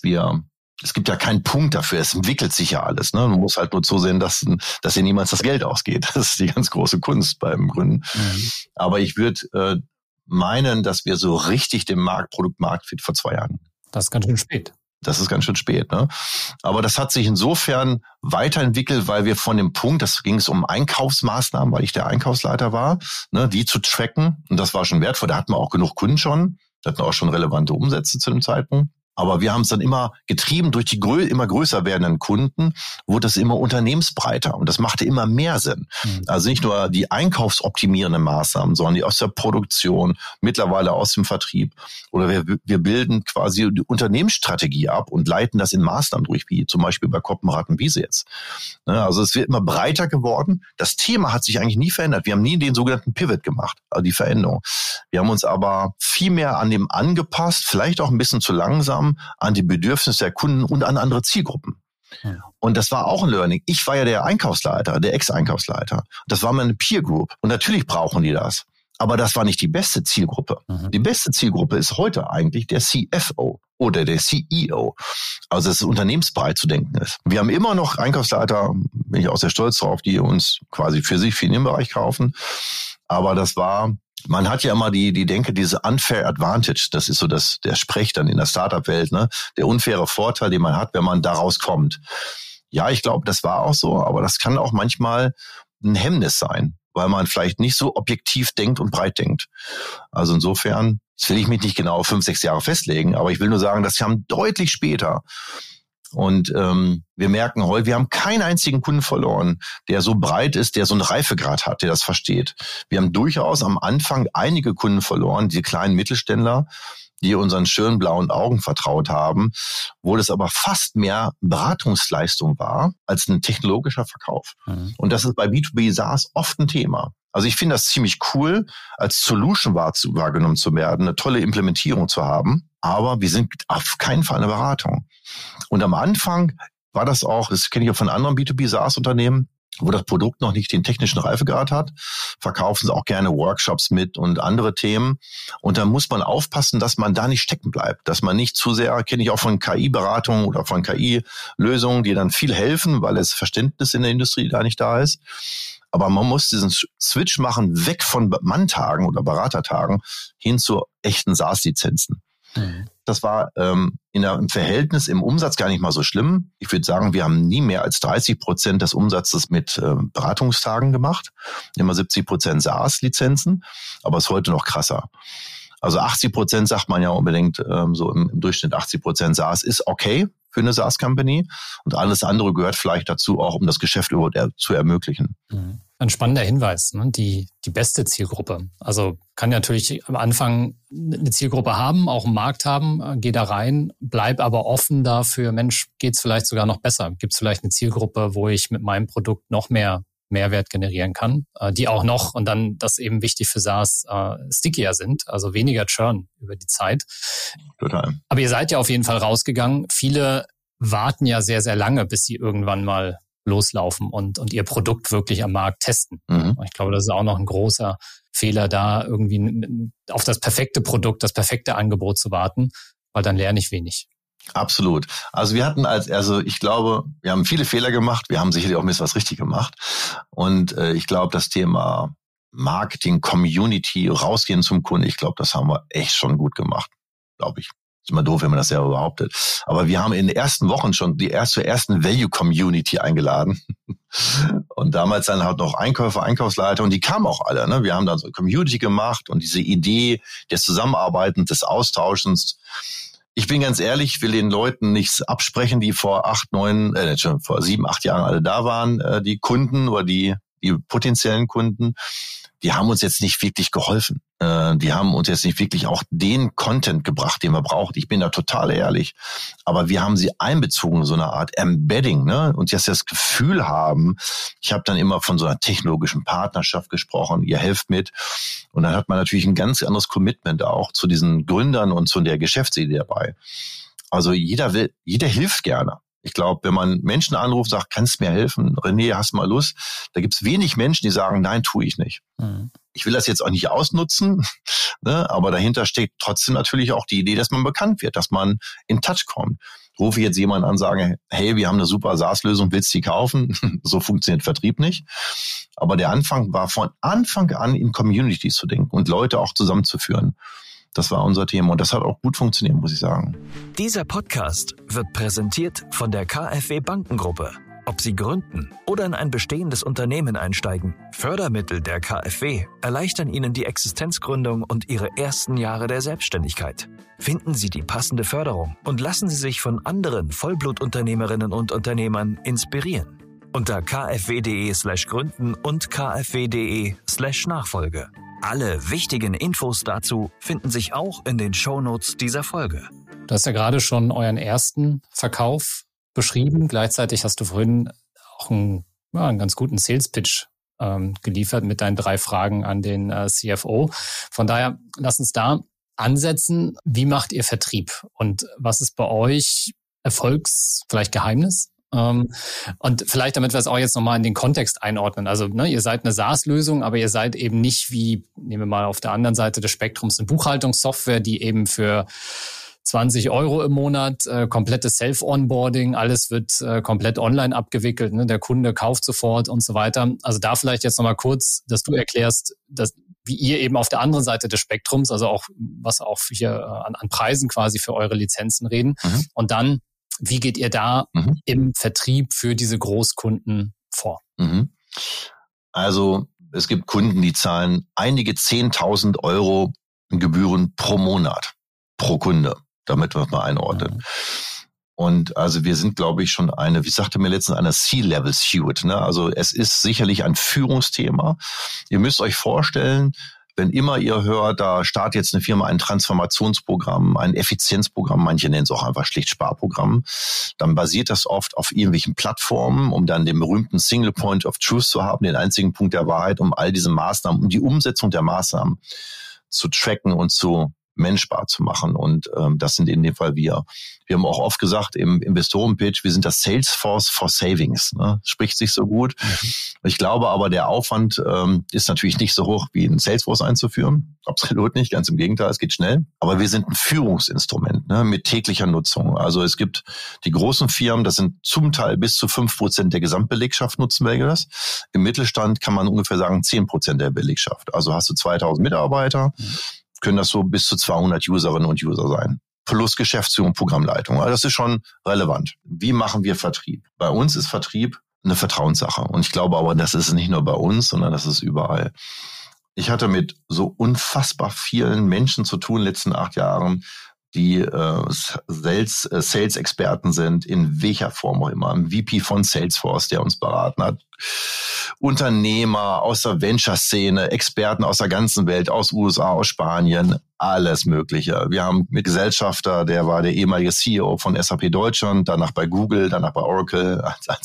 es gibt ja keinen Punkt dafür, es entwickelt sich ja alles. Ne? Man muss halt nur zusehen, dass hier niemals das Geld ausgeht. Das ist die ganz große Kunst beim Gründen. Aber ich würde meinen, dass wir so richtig den Produktmarktfit vor 2 Jahren.
Das ist ganz schön spät.
Das ist ganz schön spät, ne? Aber das hat sich insofern weiterentwickelt, weil wir von dem Punkt, das ging es um Einkaufsmaßnahmen, weil ich der Einkaufsleiter war, ne, die zu tracken. Und das war schon wertvoll. Da hatten wir auch genug Kunden schon. Da hatten wir auch schon relevante Umsätze zu dem Zeitpunkt. Aber wir haben es dann immer getrieben durch die immer größer werdenden Kunden, wurde das immer unternehmensbreiter und das machte immer mehr Sinn. Also nicht nur die einkaufsoptimierenden Maßnahmen, sondern die aus der Produktion, mittlerweile aus dem Vertrieb. Oder wir bilden quasi die Unternehmensstrategie ab und leiten das in Maßnahmen durch, wie zum Beispiel bei Koppenrad und Wiese jetzt. Also es wird immer breiter geworden. Das Thema hat sich eigentlich nie verändert. Wir haben nie den sogenannten Pivot gemacht, also die Veränderung. Wir haben uns aber viel mehr an dem angepasst, vielleicht auch ein bisschen zu langsam, an die Bedürfnisse der Kunden und an andere Zielgruppen. Ja. Und das war auch ein Learning. Ich war ja der Einkaufsleiter, der Ex-Einkaufsleiter. Das war meine Peer Group. Und natürlich brauchen die das. Aber das war nicht die beste Zielgruppe. Die beste Zielgruppe ist heute eigentlich der CFO oder der CEO. Also dass es unternehmensbreit zu denken ist. Wir haben immer noch Einkaufsleiter, bin ich auch sehr stolz drauf, die uns quasi für sich für den Bereich kaufen. Aber das war... Man hat ja immer die Denke, diese unfair advantage, das ist so der Sprech dann in der Startup-Welt, ne? Der unfaire Vorteil, den man hat, wenn man daraus kommt. Ja, ich glaube, das war auch so, aber das kann auch manchmal ein Hemmnis sein, weil man vielleicht nicht so objektiv denkt und breit denkt. Also insofern, das will ich mich nicht genau 5, 6 Jahre festlegen, aber ich will nur sagen, dass wir haben deutlich später. Und wir merken heute, wir haben keinen einzigen Kunden verloren, der so breit ist, der so einen Reifegrad hat, der das versteht. Wir haben durchaus am Anfang einige Kunden verloren, die kleinen Mittelständler, die unseren schönen blauen Augen vertraut haben, wo das aber fast mehr Beratungsleistung war als ein technologischer Verkauf. Und das ist bei B2B SaaS oft ein Thema. Also ich finde das ziemlich cool, als Solution wahrgenommen zu werden, eine tolle Implementierung zu haben. Aber wir sind auf keinen Fall eine Beratung. Und am Anfang war das auch, das kenne ich auch von anderen B2B-SaaS-Unternehmen, wo das Produkt noch nicht den technischen Reifegrad hat, verkaufen sie auch gerne Workshops mit und andere Themen. Und da muss man aufpassen, dass man da nicht stecken bleibt, dass man nicht zu sehr, kenne ich auch von KI-Beratungen oder von KI-Lösungen, die dann viel helfen, weil das Verständnis in der Industrie da nicht da ist. Aber man muss diesen Switch machen, weg von Manntagen oder Beratertagen hin zu echten SaaS-Lizenzen. Das war im Verhältnis im Umsatz gar nicht mal so schlimm. Ich würde sagen, wir haben nie mehr als 30% des Umsatzes mit Beratungstagen gemacht. Immer 70% SaaS-Lizenzen, aber ist heute noch krasser. Also 80% sagt man ja unbedingt, so im Durchschnitt 80% SaaS ist okay für eine SaaS-Company und alles andere gehört vielleicht dazu, auch um das Geschäft überhaupt zu ermöglichen.
Ein spannender Hinweis, ne? Die beste Zielgruppe. Also kann natürlich am Anfang eine Zielgruppe haben, auch einen Markt haben, geh da rein, bleib aber offen dafür, Mensch, geht's vielleicht sogar noch besser? Gibt's vielleicht eine Zielgruppe, wo ich mit meinem Produkt noch mehr Mehrwert generieren kann, die auch noch, und dann das eben wichtig für SaaS, stickier sind, also weniger Churn über die Zeit.
Total.
Aber ihr seid ja auf jeden Fall rausgegangen. Viele warten ja sehr, sehr lange, bis sie irgendwann mal loslaufen und ihr Produkt wirklich am Markt testen. Ich glaube, das ist auch noch ein großer Fehler, da irgendwie auf das perfekte Produkt, das perfekte Angebot zu warten, weil dann lerne ich wenig.
Absolut. Also wir hatten ich glaube, wir haben viele Fehler gemacht. Wir haben sicherlich auch ein bisschen was richtig gemacht. Und ich glaube, das Thema Marketing, Community, rausgehen zum Kunden, ich glaube, das haben wir echt schon gut gemacht, glaube ich. Ist immer doof, wenn man das selber behauptet. Aber wir haben in den ersten Wochen schon zur ersten Value-Community eingeladen. Und damals dann halt noch Einkäufer, Einkaufsleiter und die kamen auch alle. Ne? Wir haben dann so eine Community gemacht und diese Idee des Zusammenarbeitens, des Austauschens. Ich bin ganz ehrlich, will den Leuten nichts absprechen, die vor 7, 8 Jahren alle da waren, die Kunden oder die potenziellen Kunden. Die haben uns jetzt nicht wirklich geholfen. Die haben uns jetzt nicht wirklich auch den Content gebracht, den wir brauchen. Ich bin da total ehrlich. Aber wir haben sie einbezogen, so eine Art Embedding, ne? Und jetzt das Gefühl haben, ich habe dann immer von so einer technologischen Partnerschaft gesprochen, ihr helft mit. Und dann hat man natürlich ein ganz anderes Commitment auch zu diesen Gründern und zu der Geschäftsidee dabei. Also jeder hilft gerne. Ich glaube, wenn man Menschen anruft, sagt, kannst du mir helfen? René, hast du mal Lust? Da gibt es wenig Menschen, die sagen, nein, tue ich nicht. Ich will das jetzt auch nicht ausnutzen, ne? Aber dahinter steckt trotzdem natürlich auch die Idee, dass man bekannt wird, dass man in Touch kommt. Rufe ich jetzt jemanden an, sage, hey, wir haben eine super SaaS-Lösung, willst du die kaufen? So funktioniert Vertrieb nicht. Aber der Anfang war von Anfang an in Communities zu denken und Leute auch zusammenzuführen. Das war unser Thema und das hat auch gut funktioniert, muss ich sagen.
Dieser Podcast wird präsentiert von der KfW Bankengruppe. Ob Sie gründen oder in ein bestehendes Unternehmen einsteigen, Fördermittel der KfW erleichtern Ihnen die Existenzgründung und Ihre ersten Jahre der Selbstständigkeit. Finden Sie die passende Förderung und lassen Sie sich von anderen Vollblutunternehmerinnen und Unternehmern inspirieren. Unter kfw.de/gründen und kfw.de/Nachfolge. Alle wichtigen Infos dazu finden sich auch in den Shownotes dieser Folge.
Du hast ja gerade schon euren ersten Verkauf beschrieben. Gleichzeitig hast du vorhin auch einen ganz guten Sales-Pitch geliefert mit deinen 3 Fragen an den CFO. Von daher, lass uns da ansetzen. Wie macht ihr Vertrieb? Und was ist bei euch vielleicht Geheimnis? Und vielleicht, damit wir es auch jetzt nochmal in den Kontext einordnen. Also ihr seid eine SaaS-Lösung, aber ihr seid eben nicht wie, nehmen wir mal auf der anderen Seite des Spektrums, eine Buchhaltungssoftware, die eben für 20 € im Monat, komplettes Self-Onboarding, alles wird komplett online abgewickelt, ne? Der Kunde kauft sofort und so weiter. Also da vielleicht jetzt nochmal kurz, dass du erklärst, wie ihr eben auf der anderen Seite des Spektrums, also auch was auch hier an Preisen quasi für eure Lizenzen reden. Und dann, wie geht ihr da im Vertrieb für diese Großkunden vor?
Also es gibt Kunden, die zahlen einige 10.000 € Gebühren pro Monat, pro Kunde, damit wir es mal einordnen. Und also wir sind, glaube ich, schon wie sagte mir letztens, eine C-Level-Suite. Ne? Also es ist sicherlich ein Führungsthema. Ihr müsst euch vorstellen, wenn immer ihr hört, da startet jetzt eine Firma ein Transformationsprogramm, ein Effizienzprogramm, manche nennen es auch einfach schlicht Sparprogramm, dann basiert das oft auf irgendwelchen Plattformen, um dann den berühmten Single Point of Truth zu haben, den einzigen Punkt der Wahrheit, um all diese Maßnahmen, um die Umsetzung der Maßnahmen zu tracken und zu menschbar zu machen. Und das sind in dem Fall wir. Wir haben auch oft gesagt im Investoren-Pitch, wir sind das Salesforce for Savings. Ne? Spricht sich so gut. Ich glaube aber, der Aufwand ist natürlich nicht so hoch, wie ein Salesforce einzuführen. Absolut nicht, ganz im Gegenteil, es geht schnell. Aber wir sind ein Führungsinstrument, ne, mit täglicher Nutzung. Also es gibt die großen Firmen, das sind zum Teil bis zu 5% der Gesamtbelegschaft nutzen wir das. Im Mittelstand kann man ungefähr sagen 10% der Belegschaft. Also hast du 2.000 Mitarbeiter, können das so bis zu 200 Userinnen und User sein. Plus Geschäftsführung, Programmleitung. Also das ist schon relevant. Wie machen wir Vertrieb? Bei uns ist Vertrieb eine Vertrauenssache. Und ich glaube aber, das ist nicht nur bei uns, sondern das ist überall. Ich hatte mit so unfassbar vielen Menschen zu tun in den letzten 8 Jahren, die Sales-Experten sind, in welcher Form auch immer. Ein VP von Salesforce, der uns beraten hat. Unternehmer aus der Venture-Szene, Experten aus der ganzen Welt, aus USA, aus Spanien, alles Mögliche. Wir haben mit Gesellschafter, der war der ehemalige CEO von SAP Deutschland, danach bei Google, danach bei Oracle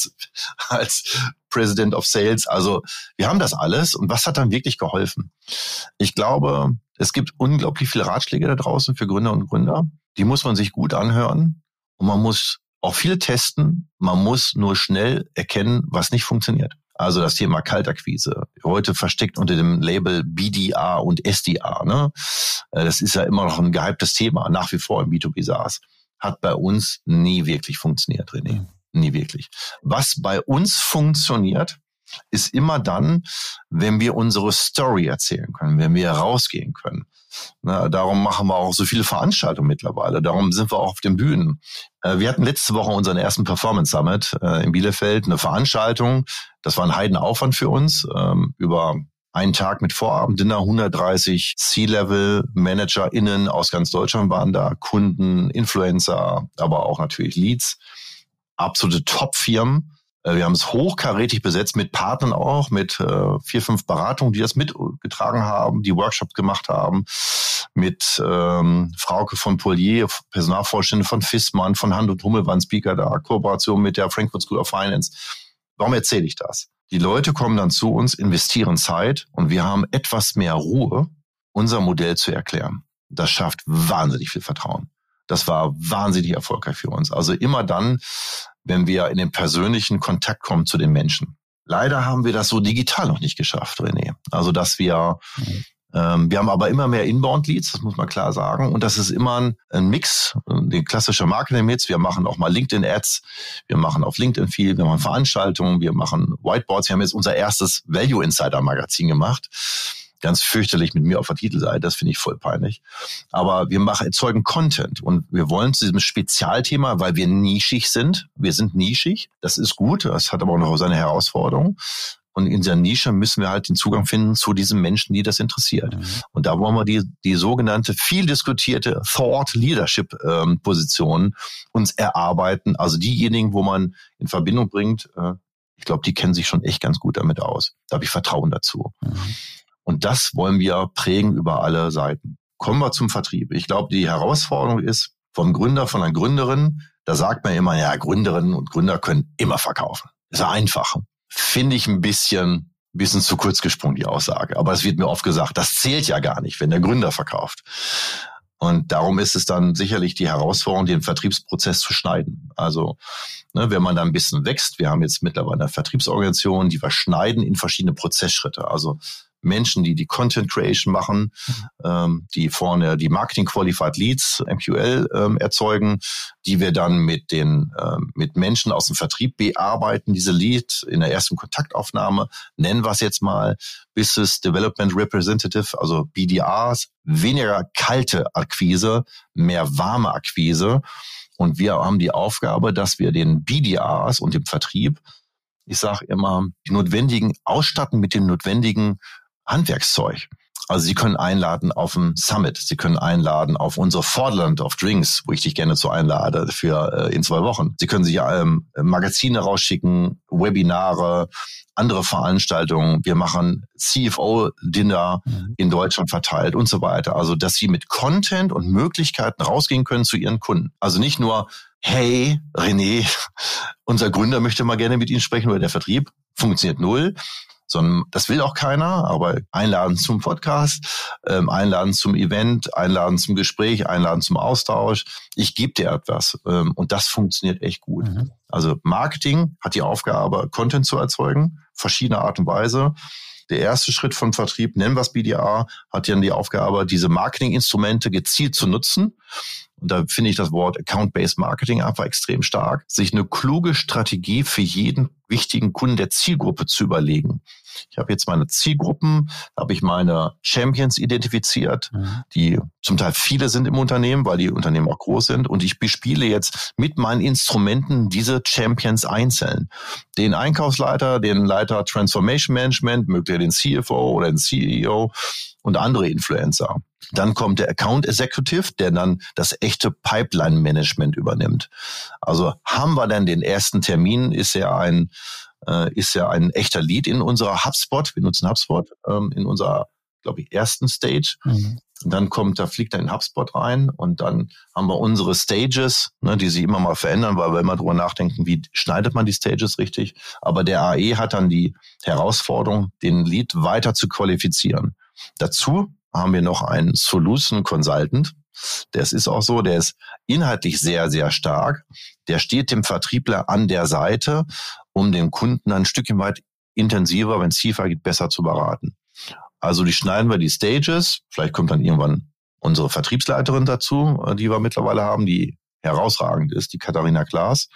als President of Sales. Also wir haben das alles. Und was hat dann wirklich geholfen? Ich glaube, es gibt unglaublich viele Ratschläge da draußen für Gründer und Gründer. Die muss man sich gut anhören. Und man muss auch viel testen. Man muss nur schnell erkennen, was nicht funktioniert. Also das Thema Kaltakquise, heute versteckt unter dem Label BDA und SDA. Ne? Das ist ja immer noch ein gehyptes Thema, nach wie vor im B2B SaaS. Hat bei uns nie wirklich funktioniert, René. Nie wirklich. Was bei uns funktioniert, ist immer dann, wenn wir unsere Story erzählen können, wenn wir rausgehen können. Na, darum machen wir auch so viele Veranstaltungen mittlerweile. Darum sind wir auch auf den Bühnen. Wir hatten letzte Woche unseren ersten Performance Summit in Bielefeld, eine Veranstaltung. Das war ein Heidenaufwand für uns, über einen Tag mit Vorabenddinner, 130 C-Level-ManagerInnen aus ganz Deutschland waren da, Kunden, Influencer, aber auch natürlich Leads. Absolute Top-Firmen. Wir haben es hochkarätig besetzt mit Partnern auch, mit 4, 5 Beratungen, die das mitgetragen haben, die Workshops gemacht haben, mit Frauke von Polier, Personalvorständin von Fissmann, von Hand und Hummel waren Speaker da, Kooperation mit der Frankfurt School of Finance. Warum erzähle ich das? Die Leute kommen dann zu uns, investieren Zeit und wir haben etwas mehr Ruhe, unser Modell zu erklären. Das schafft wahnsinnig viel Vertrauen. Das war wahnsinnig erfolgreich für uns. Also immer dann, wenn wir in den persönlichen Kontakt kommen zu den Menschen. Leider haben wir das so digital noch nicht geschafft, René. Also dass wir Wir haben aber immer mehr Inbound-Leads, das muss man klar sagen. Und das ist immer ein Mix, den klassischen Marketing-Mix. Wir machen auch mal LinkedIn-Ads, wir machen auf LinkedIn viel, wir machen Veranstaltungen, wir machen Whiteboards. Wir haben jetzt unser erstes Value Insider-Magazin gemacht. Ganz fürchterlich mit mir auf der Titelseite, das finde ich voll peinlich. Aber wir erzeugen Content und wir wollen zu diesem Spezialthema, weil wir nischig sind. Wir sind nischig, das ist gut, das hat aber auch noch seine Herausforderungen. Und in dieser Nische müssen wir halt den Zugang finden zu diesen Menschen, die das interessiert. Und da wollen wir die sogenannte viel diskutierte Thought Leadership Position uns erarbeiten. Also diejenigen, wo man in Verbindung bringt, ich glaube, die kennen sich schon echt ganz gut damit aus. Da habe ich Vertrauen dazu. Und das wollen wir prägen über alle Seiten. Kommen wir zum Vertrieb. Ich glaube, die Herausforderung ist vom Gründer, von einer Gründerin, da sagt man immer, ja, Gründerinnen und Gründer können immer verkaufen. Das ist einfach. Finde ich ein bisschen zu kurz gesprungen, die Aussage. Aber es wird mir oft gesagt, das zählt ja gar nicht, wenn der Gründer verkauft. Und darum ist es dann sicherlich die Herausforderung, den Vertriebsprozess zu schneiden. Also, wenn man da ein bisschen wächst, wir haben jetzt mittlerweile eine Vertriebsorganisation, die wir schneiden in verschiedene Prozessschritte. Also Menschen, die Content Creation machen, die vorne die Marketing Qualified Leads, MQL, erzeugen, die wir dann mit Menschen aus dem Vertrieb bearbeiten, diese Lead in der ersten Kontaktaufnahme, nennen wir es jetzt mal Business Development Representative, also BDRs, weniger kalte Akquise, mehr warme Akquise. Und wir haben die Aufgabe, dass wir den BDRs und dem Vertrieb, ich sage immer, die notwendigen ausstatten mit dem notwendigen Handwerkszeug. Also Sie können einladen auf ein Summit, Sie können einladen auf unsere Forderland of Drinks, wo ich dich gerne zu einlade für in 2 Wochen. Sie können sich Magazine rausschicken, Webinare, andere Veranstaltungen. Wir machen CFO-Dinner in Deutschland verteilt und so weiter. Also dass Sie mit Content und Möglichkeiten rausgehen können zu Ihren Kunden. Also nicht nur, hey, René, unser Gründer möchte mal gerne mit Ihnen sprechen oder der Vertrieb. Funktioniert null. Sondern das will auch keiner, aber einladen zum Podcast, einladen zum Event, einladen zum Gespräch, einladen zum Austausch. Ich gebe dir etwas und das funktioniert echt gut. Also Marketing hat die Aufgabe, Content zu erzeugen, verschiedene Art und Weise. Der erste Schritt von Vertrieb, nennen wir es BDR, hat dann die Aufgabe, diese Marketinginstrumente gezielt zu nutzen. Und da finde ich das Wort Account-Based Marketing einfach extrem stark, sich eine kluge Strategie für jeden wichtigen Kunden der Zielgruppe zu überlegen. Ich habe jetzt meine Zielgruppen, da habe ich meine Champions identifiziert, die zum Teil viele sind im Unternehmen, weil die Unternehmen auch groß sind. Und ich bespiele jetzt mit meinen Instrumenten diese Champions einzeln. Den Einkaufsleiter, den Leiter Transformation Management, möglicherweise den CFO oder den CEO und andere Influencer. Dann kommt der Account Executive, der dann das echte Pipeline-Management übernimmt. Also haben wir dann den ersten Termin, ist ja ein echter Lead in unserer HubSpot. Wir nutzen HubSpot in unserer, glaube ich, ersten Stage. Und dann fliegt er in HubSpot rein und dann haben wir unsere Stages, die sich immer mal verändern, weil wir immer drüber nachdenken, wie schneidet man die Stages richtig. Aber der AE hat dann die Herausforderung, den Lead weiter zu qualifizieren. Dazu haben wir noch einen Solution Consultant. Das ist auch so, der ist inhaltlich sehr, sehr stark. Der steht dem Vertriebler an der Seite, um den Kunden ein Stückchen weit intensiver, wenn es tiefer geht, besser zu beraten. Also schneiden wir die Stages. Vielleicht kommt dann irgendwann unsere Vertriebsleiterin dazu, die wir mittlerweile haben, die herausragend ist, die Katharina Klaas.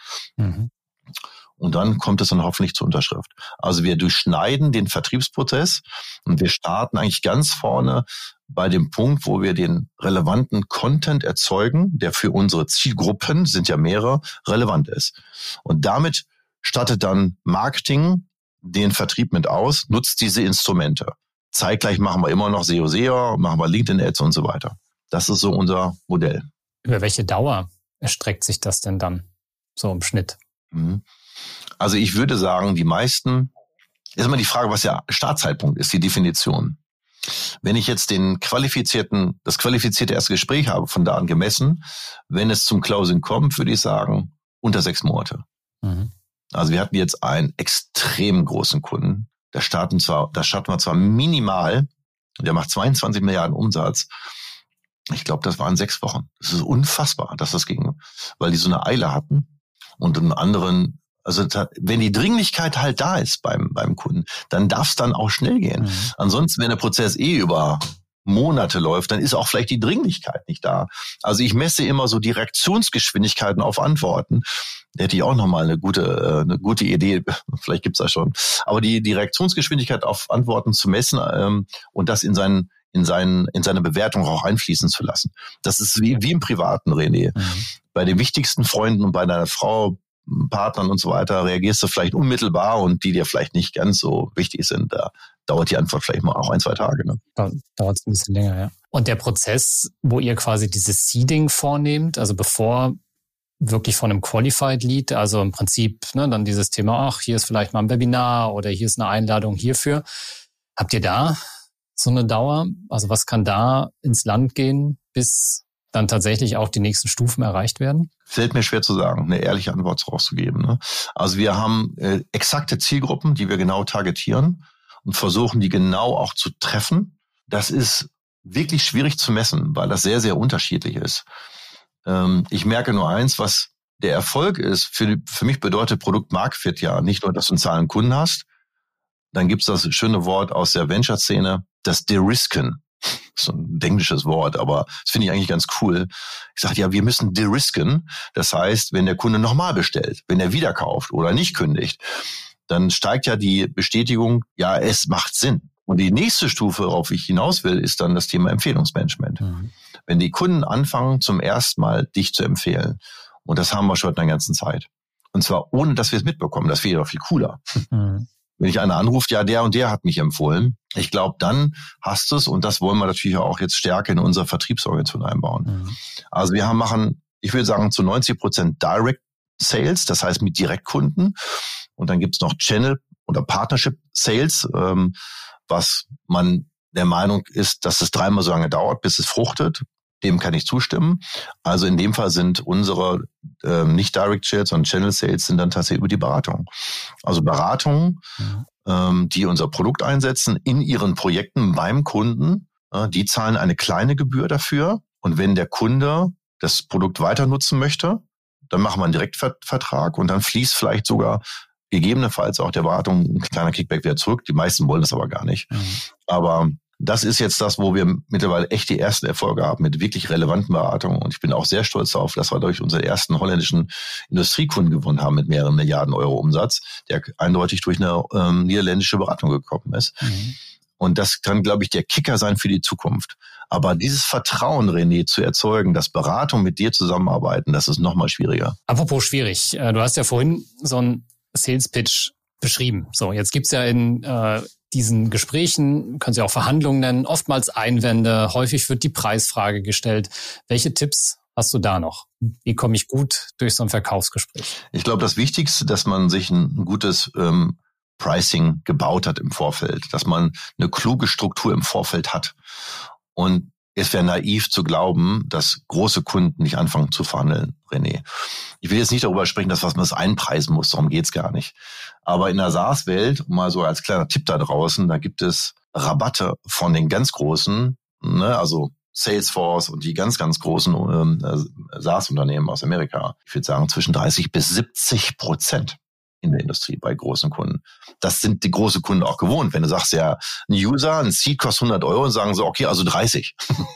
Und dann kommt es dann hoffentlich zur Unterschrift. Also wir durchschneiden den Vertriebsprozess und wir starten eigentlich ganz vorne bei dem Punkt, wo wir den relevanten Content erzeugen, der für unsere Zielgruppen, sind ja mehrere, relevant ist. Und damit stattet dann Marketing den Vertrieb mit aus, nutzt diese Instrumente. Zeitgleich machen wir immer noch SEO, machen wir LinkedIn-Ads und so weiter. Das ist so unser Modell.
Über welche Dauer erstreckt sich das denn dann so im Schnitt?
Also ich würde sagen, die meisten, ist immer die Frage, was der Startzeitpunkt ist, die Definition. Wenn ich jetzt das qualifizierte erste Gespräch habe, von da an gemessen, wenn es zum Closing kommt, würde ich sagen, unter 6 Monate. Also wir hatten jetzt einen extrem großen Kunden, da starten wir zwar minimal, der macht 22 Milliarden Umsatz. Ich glaube, das waren 6 Wochen. Das ist unfassbar, dass das ging, weil die so eine Eile hatten und einen anderen. Also wenn die Dringlichkeit halt da ist beim Kunden, dann darf es dann auch schnell gehen. Ansonsten, wenn der Prozess über Monate läuft, dann ist auch vielleicht die Dringlichkeit nicht da. Also ich messe immer so die Reaktionsgeschwindigkeiten auf Antworten. Da hätte ich auch nochmal eine gute Idee, vielleicht gibt's das schon. Aber die Reaktionsgeschwindigkeit auf Antworten zu messen und das in seine Bewertung auch einfließen zu lassen. Das ist wie im Privaten, René. Bei den wichtigsten Freunden und bei deiner Frau, Partnern und so weiter reagierst du vielleicht unmittelbar und die dir vielleicht nicht ganz so wichtig sind. Da dauert die Antwort vielleicht mal auch 1-2 Tage. Ne?
Dauert es ein bisschen länger, ja. Und der Prozess, wo ihr quasi dieses Seeding vornehmt, also bevor wirklich von einem Qualified Lead, also im Prinzip dann dieses Thema, hier ist vielleicht mal ein Webinar oder hier ist eine Einladung hierfür. Habt ihr da so eine Dauer? Also was kann da ins Land gehen, bis dann tatsächlich auch die nächsten Stufen erreicht werden?
Fällt mir schwer zu sagen, eine ehrliche Antwort rauszugeben. Ne? Also wir haben exakte Zielgruppen, die wir genau targetieren und versuchen, die genau auch zu treffen. Das ist wirklich schwierig zu messen, weil das sehr, sehr unterschiedlich ist. Ich merke nur eins, was der Erfolg ist. Für mich bedeutet Produkt-Market-Fit ja nicht nur, dass du einen Zahlen Kunden hast. Dann gibt's das schöne Wort aus der Venture-Szene, das De-Risken. So ein englisches Wort, aber das finde ich eigentlich ganz cool. Ich sage, ja, wir müssen de-risken. Das heißt, wenn der Kunde nochmal bestellt, wenn er wieder kauft oder nicht kündigt, dann steigt ja die Bestätigung, ja, es macht Sinn. Und die nächste Stufe, worauf ich hinaus will, ist dann das Thema Empfehlungsmanagement. Wenn die Kunden anfangen, zum ersten Mal dich zu empfehlen, und das haben wir schon in der ganzen Zeit, und zwar ohne, dass wir es mitbekommen, das wäre doch viel cooler. Wenn dich einer anruft, ja, der und der hat mich empfohlen. Ich glaube, dann hast du es, und das wollen wir natürlich auch jetzt stärker in unsere Vertriebsorganisation einbauen. Also wir machen, ich würde sagen, zu 90% Direct Sales, das heißt mit Direktkunden. Und dann gibt es noch Channel- oder Partnership Sales, was man der Meinung ist, dass es 3-mal so lange dauert, bis es fruchtet. Dem kann ich zustimmen. Also in dem Fall sind unsere nicht Direct Sales, sondern Channel Sales sind dann tatsächlich über die Beratung. Also Beratungen, die unser Produkt einsetzen in ihren Projekten beim Kunden, die zahlen eine kleine Gebühr dafür. Und wenn der Kunde das Produkt weiter nutzen möchte, dann machen wir einen Direktvertrag und dann fließt vielleicht sogar gegebenenfalls auch der Beratung ein kleiner Kickback wieder zurück. Die meisten wollen das aber gar nicht. Aber das ist jetzt das, wo wir mittlerweile echt die ersten Erfolge haben mit wirklich relevanten Beratungen. Und ich bin auch sehr stolz darauf, dass wir durch unseren ersten holländischen Industriekunden gewonnen haben mit mehreren Milliarden Euro Umsatz, der eindeutig durch eine niederländische Beratung gekommen ist. Und das kann, glaube ich, der Kicker sein für die Zukunft. Aber dieses Vertrauen, René, zu erzeugen, dass Beratung mit dir zusammenarbeiten, das ist nochmal schwieriger.
Apropos schwierig. Du hast ja vorhin so einen Sales-Pitch beschrieben. So, jetzt gibt's ja in diesen Gesprächen, können Sie auch Verhandlungen nennen, oftmals Einwände, häufig wird die Preisfrage gestellt. Welche Tipps hast du da noch? Wie komme ich gut durch so ein Verkaufsgespräch?
Ich glaube, das Wichtigste, dass man sich ein gutes Pricing gebaut hat im Vorfeld, dass man eine kluge Struktur im Vorfeld hat. Und es wäre naiv zu glauben, dass große Kunden nicht anfangen zu verhandeln, René. Ich will jetzt nicht darüber sprechen, dass man das einpreisen muss, darum geht's gar nicht. Aber in der SaaS-Welt, mal so als kleiner Tipp da draußen, da gibt es Rabatte von den ganz Großen, ne, also Salesforce und die ganz, ganz großen SaaS-Unternehmen aus Amerika. Ich würde sagen zwischen 30-70% in der Industrie bei großen Kunden. Das sind die großen Kunden auch gewohnt. Wenn du sagst, ja, ein User, ein Seed kostet 100 Euro, und sagen so, okay, also 30.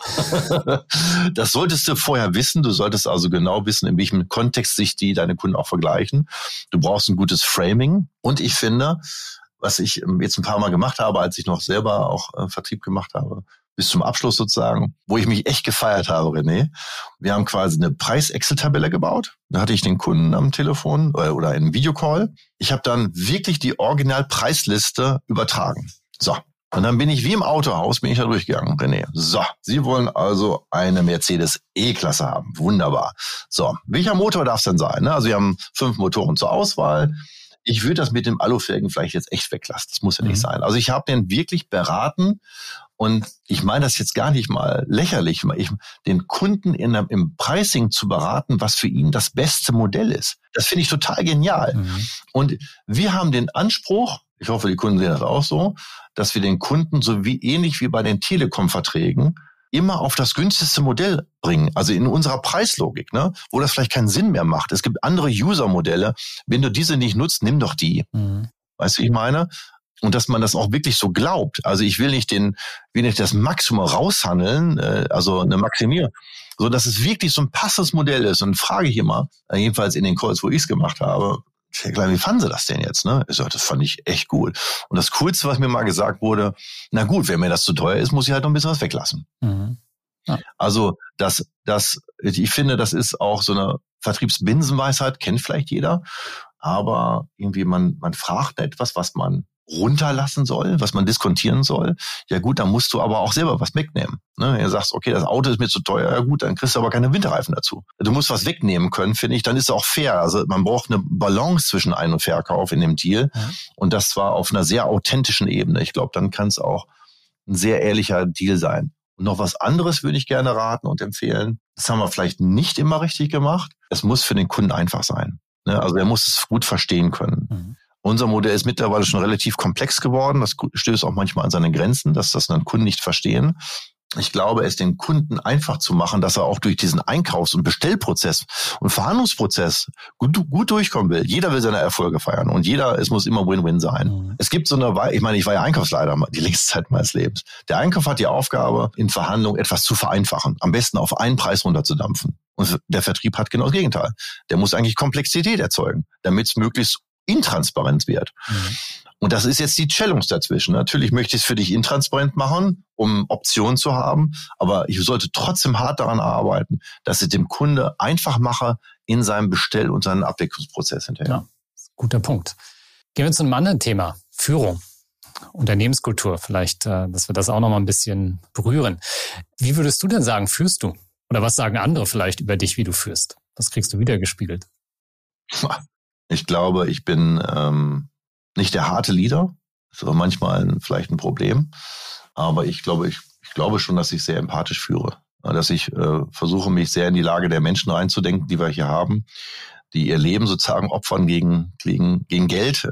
Das solltest du vorher wissen. Du solltest also genau wissen, in welchem Kontext sich deine Kunden auch vergleichen. Du brauchst ein gutes Framing. Und ich finde, was ich jetzt ein paar Mal gemacht habe, als ich noch selber auch Vertrieb gemacht habe, bis zum Abschluss sozusagen, wo ich mich echt gefeiert habe, René. Wir haben quasi eine Preis-Excel-Tabelle gebaut. Da hatte ich den Kunden am Telefon oder in einem Videocall. Ich habe dann wirklich die Original-Preisliste übertragen. So, und dann bin ich wie im Autohaus, bin ich da durchgegangen, René. So, Sie wollen also eine Mercedes E-Klasse haben. Wunderbar. So, welcher Motor darf es denn sein? Also wir haben 5 Motoren zur Auswahl. Ich würde das mit dem Alufelgen vielleicht jetzt echt weglassen. Das muss ja nicht sein. Also ich habe den wirklich beraten. Und ich meine das jetzt gar nicht mal lächerlich, den Kunden im Pricing zu beraten, was für ihn das beste Modell ist. Das finde ich total genial. Und wir haben den Anspruch, ich hoffe, die Kunden sehen das auch so, dass wir den Kunden ähnlich wie bei den Telekom-Verträgen immer auf das günstigste Modell bringen. Also in unserer Preislogik, ne, wo das vielleicht keinen Sinn mehr macht. Es gibt andere User-Modelle. Wenn du diese nicht nutzt, nimm doch die. Weißt du, wie ich meine? und dass man das auch wirklich so glaubt. Also ich will nicht das Maximum raushandeln, also eine Maximierung, so dass es wirklich so ein passendes Modell ist. Und frage ich immer, jedenfalls in den Calls, wo ich es gemacht habe, wie fanden Sie das denn jetzt? Ne? Ich sage, das fand ich echt gut. Und das Coolste, was mir mal gesagt wurde, na gut, wenn mir das zu teuer ist, muss ich halt noch ein bisschen was weglassen. Mhm. Ja. Also ich finde, das ist auch so eine Vertriebsbinsenweisheit, kennt vielleicht jeder, aber irgendwie man fragt etwas, was man runterlassen soll, was man diskontieren soll. Ja gut, dann musst du aber auch selber was wegnehmen. Ne? Wenn du sagst, okay, das Auto ist mir zu teuer, ja gut, dann kriegst du aber keine Winterreifen dazu. Du musst was wegnehmen können, finde ich, dann ist es auch fair. Also man braucht eine Balance zwischen Ein- und Verkauf in dem Deal. Ja. Und das war auf einer sehr authentischen Ebene. Ich glaube, dann kann es auch ein sehr ehrlicher Deal sein. Und noch was anderes würde ich gerne raten und empfehlen. Das haben wir vielleicht nicht immer richtig gemacht. Es muss für den Kunden einfach sein. Ne? Also er muss es gut verstehen können. Mhm. Unser Modell ist mittlerweile schon relativ komplex geworden. Das stößt auch manchmal an seine Grenzen, dass das dann Kunden nicht verstehen. Ich glaube, es den Kunden einfach zu machen, dass er auch durch diesen Einkaufs- und Bestellprozess und Verhandlungsprozess gut durchkommen will. Jeder will seine Erfolge feiern und es muss immer Win-Win sein. Mhm. Es gibt so ich war ja Einkaufsleiter die längste Zeit meines Lebens. Der Einkauf hat die Aufgabe, in Verhandlungen etwas zu vereinfachen, am besten auf einen Preis runterzudampfen. Und der Vertrieb hat genau das Gegenteil. Der muss eigentlich Komplexität erzeugen, damit es möglichst intransparent wird. Mhm. Und das ist jetzt die Challenge dazwischen. Natürlich möchte ich es für dich intransparent machen, um Optionen zu haben, aber ich sollte trotzdem hart daran arbeiten, dass ich dem Kunde einfach mache in seinem Bestell- und seinen Abwicklungsprozess hinterher.
Ja, guter Punkt. Gehen wir zu einem anderen Thema, Führung, Unternehmenskultur vielleicht, dass wir das auch noch mal ein bisschen berühren. Wie würdest du denn sagen, führst du? Oder was sagen andere vielleicht über dich, wie du führst? Was kriegst du wiedergespiegelt?
Ich glaube, ich bin nicht der harte Leader. Das ist auch manchmal vielleicht ein Problem. Aber ich glaube schon, dass ich sehr empathisch führe. Dass ich versuche, mich sehr in die Lage der Menschen reinzudenken, die wir hier haben, die ihr Leben sozusagen opfern gegen Geld,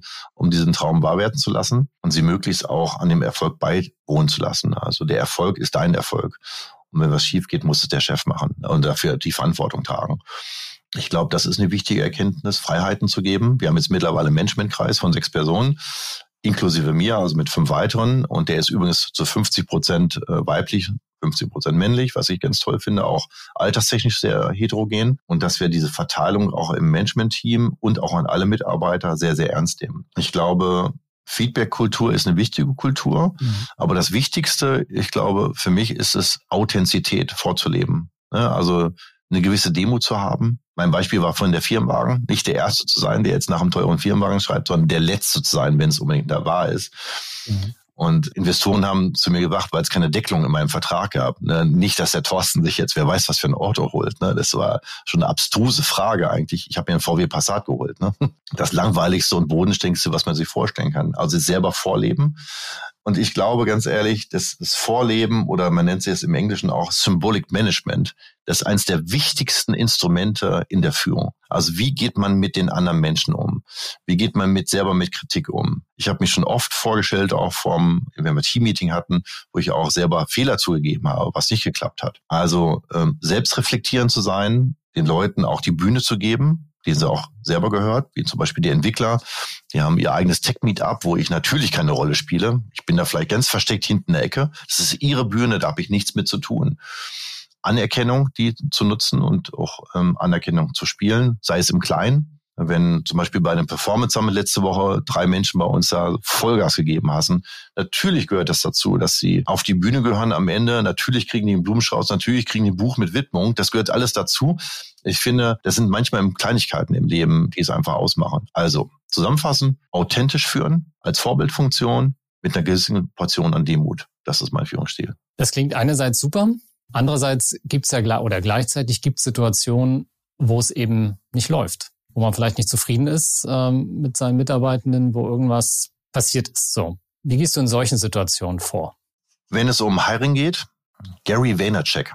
um diesen Traum wahr werden zu lassen und sie möglichst auch an dem Erfolg beiwohnen zu lassen. Also der Erfolg ist dein Erfolg. Und wenn was schief geht, muss es der Chef machen und dafür die Verantwortung tragen. Ich glaube, das ist eine wichtige Erkenntnis, Freiheiten zu geben. Wir haben jetzt mittlerweile einen Managementkreis von 6 Personen, inklusive mir, also mit 5 weiteren. Und der ist übrigens zu 50% weiblich, 50% männlich, was ich ganz toll finde, auch alterstechnisch sehr heterogen. Und dass wir diese Verteilung auch im Management-Team und auch an alle Mitarbeiter sehr, sehr ernst nehmen. Ich glaube, Feedback-Kultur ist eine wichtige Kultur. Mhm. Aber das Wichtigste, ich glaube, für mich ist es, Authentizität vorzuleben. Also eine gewisse Demut zu haben. Mein Beispiel war von der Firmenwagen, nicht der Erste zu sein, der jetzt nach einem teuren Firmenwagen schreibt, sondern der Letzte zu sein, wenn es unbedingt da wahr ist. Mhm. Und Investoren haben zu mir gesagt, weil es keine Deckelung in meinem Vertrag gab, nicht, dass der Thorsten sich jetzt, wer weiß, was für ein Auto holt. Das war schon eine abstruse Frage eigentlich. Ich habe mir einen VW Passat geholt. Das langweiligste und bodenständigste, was man sich vorstellen kann. Also selber vorleben. Und ich glaube, ganz ehrlich, das Vorleben, oder man nennt es im Englischen auch Symbolic Management, das ist eines der wichtigsten Instrumente in der Führung. Also wie geht man mit den anderen Menschen um? Wie geht man selber mit Kritik um? Ich habe mich schon oft vorgestellt, auch wenn wir Teammeeting hatten, wo ich auch selber Fehler zugegeben habe, was nicht geklappt hat. Also selbstreflektierend zu sein, den Leuten auch die Bühne zu geben, die sie auch selber gehört, wie zum Beispiel die Entwickler. Die haben ihr eigenes Tech-Meetup, wo ich natürlich keine Rolle spiele. Ich bin da vielleicht ganz versteckt hinten in der Ecke. Das ist ihre Bühne, da habe ich nichts mit zu tun. Anerkennung, die zu nutzen und auch Anerkennung zu spielen, sei es im Kleinen. Wenn zum Beispiel bei einem Performance Summit letzte Woche 3 Menschen bei uns da Vollgas gegeben haben, natürlich gehört das dazu, dass sie auf die Bühne gehören am Ende. Natürlich kriegen die einen Blumenstrauß, natürlich kriegen die ein Buch mit Widmung. Das gehört alles dazu. Ich finde, das sind manchmal Kleinigkeiten im Leben, die es einfach ausmachen. Also zusammenfassen, authentisch führen als Vorbildfunktion mit einer gewissen Portion an Demut. Das ist mein Führungsstil.
Das klingt einerseits super. Andererseits gibt es gleichzeitig gibt es Situationen, wo es eben nicht läuft, wo man vielleicht nicht zufrieden ist mit seinen Mitarbeitenden, wo irgendwas passiert ist. So, wie gehst du in solchen Situationen vor?
Wenn es um Hiring geht, Gary Vaynerchuk,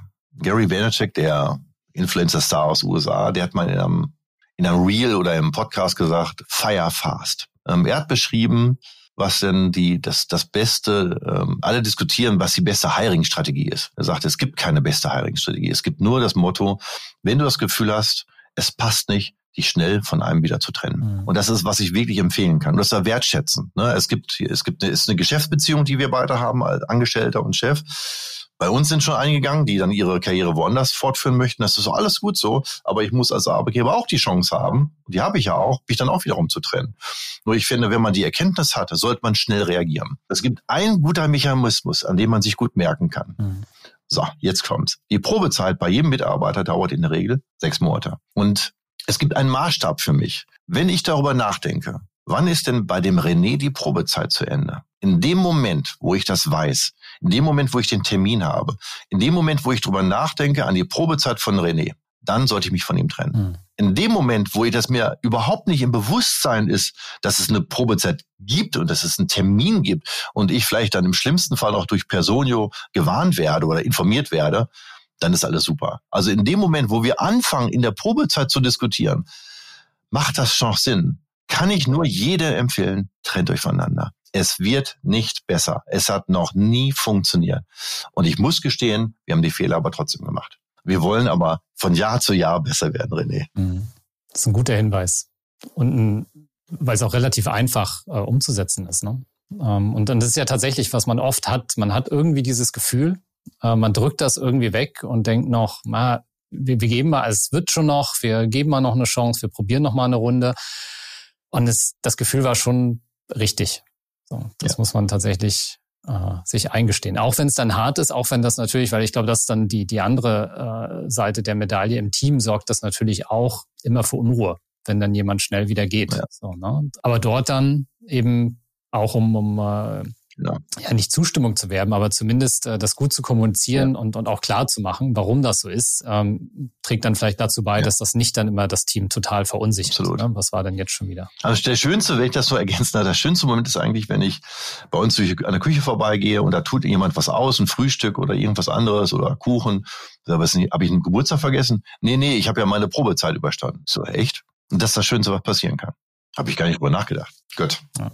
der Influencer-Star aus USA, der hat mal in einem Reel oder im Podcast gesagt, fire fast. Er hat beschrieben, was denn das Beste, alle diskutieren, was die beste Hiring-Strategie ist. Er sagt, es gibt keine beste Hiring-Strategie. Es gibt nur das Motto, wenn du das Gefühl hast, es passt nicht, dich schnell von einem wieder zu trennen. Und das ist, was ich wirklich empfehlen kann. Und das ist ja wertschätzend. Ne? Es ist eine Geschäftsbeziehung, die wir beide haben als Angestellter und Chef. Bei uns sind schon einige gegangen, die dann ihre Karriere woanders fortführen möchten. Das ist alles gut so. Aber ich muss als Arbeitgeber auch die Chance haben, die habe ich ja auch, mich dann auch wiederum zu trennen. Nur ich finde, wenn man die Erkenntnis hatte, sollte man schnell reagieren. Es gibt einen guter Mechanismus, an dem man sich gut merken kann. So, jetzt kommt's. Die Probezeit bei jedem Mitarbeiter dauert in der Regel 6 Monate. Und es gibt einen Maßstab für mich. Wenn ich darüber nachdenke, wann ist denn bei dem René die Probezeit zu Ende? In dem Moment, wo ich das weiß, in dem Moment, wo ich den Termin habe, in dem Moment, wo ich darüber nachdenke an die Probezeit von René, dann sollte ich mich von ihm trennen. In dem Moment, wo das mir überhaupt nicht im Bewusstsein ist, dass es eine Probezeit gibt und dass es einen Termin gibt und ich vielleicht dann im schlimmsten Fall auch durch Personio gewarnt werde oder informiert werde, dann ist alles super. Also in dem Moment, wo wir anfangen, in der Probezeit zu diskutieren, macht das schon Sinn. Kann ich nur jedem empfehlen, trennt euch voneinander. Es wird nicht besser. Es hat noch nie funktioniert. Und ich muss gestehen, wir haben die Fehler aber trotzdem gemacht. Wir wollen aber von Jahr zu Jahr besser werden, René.
Das ist ein guter Hinweis. Und weil es auch relativ einfach umzusetzen ist. Ne? Und das ist ja tatsächlich, was man oft hat. Man hat irgendwie dieses Gefühl, man drückt das irgendwie weg und denkt noch, wir geben mal, es wird schon noch, wir geben mal noch eine Chance, wir probieren noch mal eine Runde. Und das Gefühl war schon richtig. So, das muss man tatsächlich sich eingestehen. Auch wenn es dann hart ist, auch wenn das natürlich, weil ich glaube, das ist dann die andere Seite der Medaille im Team, sorgt das natürlich auch immer für Unruhe, wenn dann jemand schnell wieder geht. Ja. So, ne? Aber dort dann eben auch um nicht Zustimmung zu werben, aber zumindest das gut zu kommunizieren und auch klar zu machen, warum das so ist, trägt dann vielleicht dazu bei, dass das nicht dann immer das Team total verunsichert. Absolut. Ne? Was war denn jetzt schon wieder?
Also der schönste, wenn ich das so ergänzen darf, der schönste Moment ist eigentlich, wenn ich bei uns an der Küche vorbeigehe und da tut jemand was aus, ein Frühstück oder irgendwas anderes oder Kuchen. Habe ich einen Geburtstag vergessen? Nee, ich habe ja meine Probezeit überstanden. So, echt? Und das ist das Schönste, was passieren kann. Habe ich gar nicht drüber nachgedacht. Gut. Ja.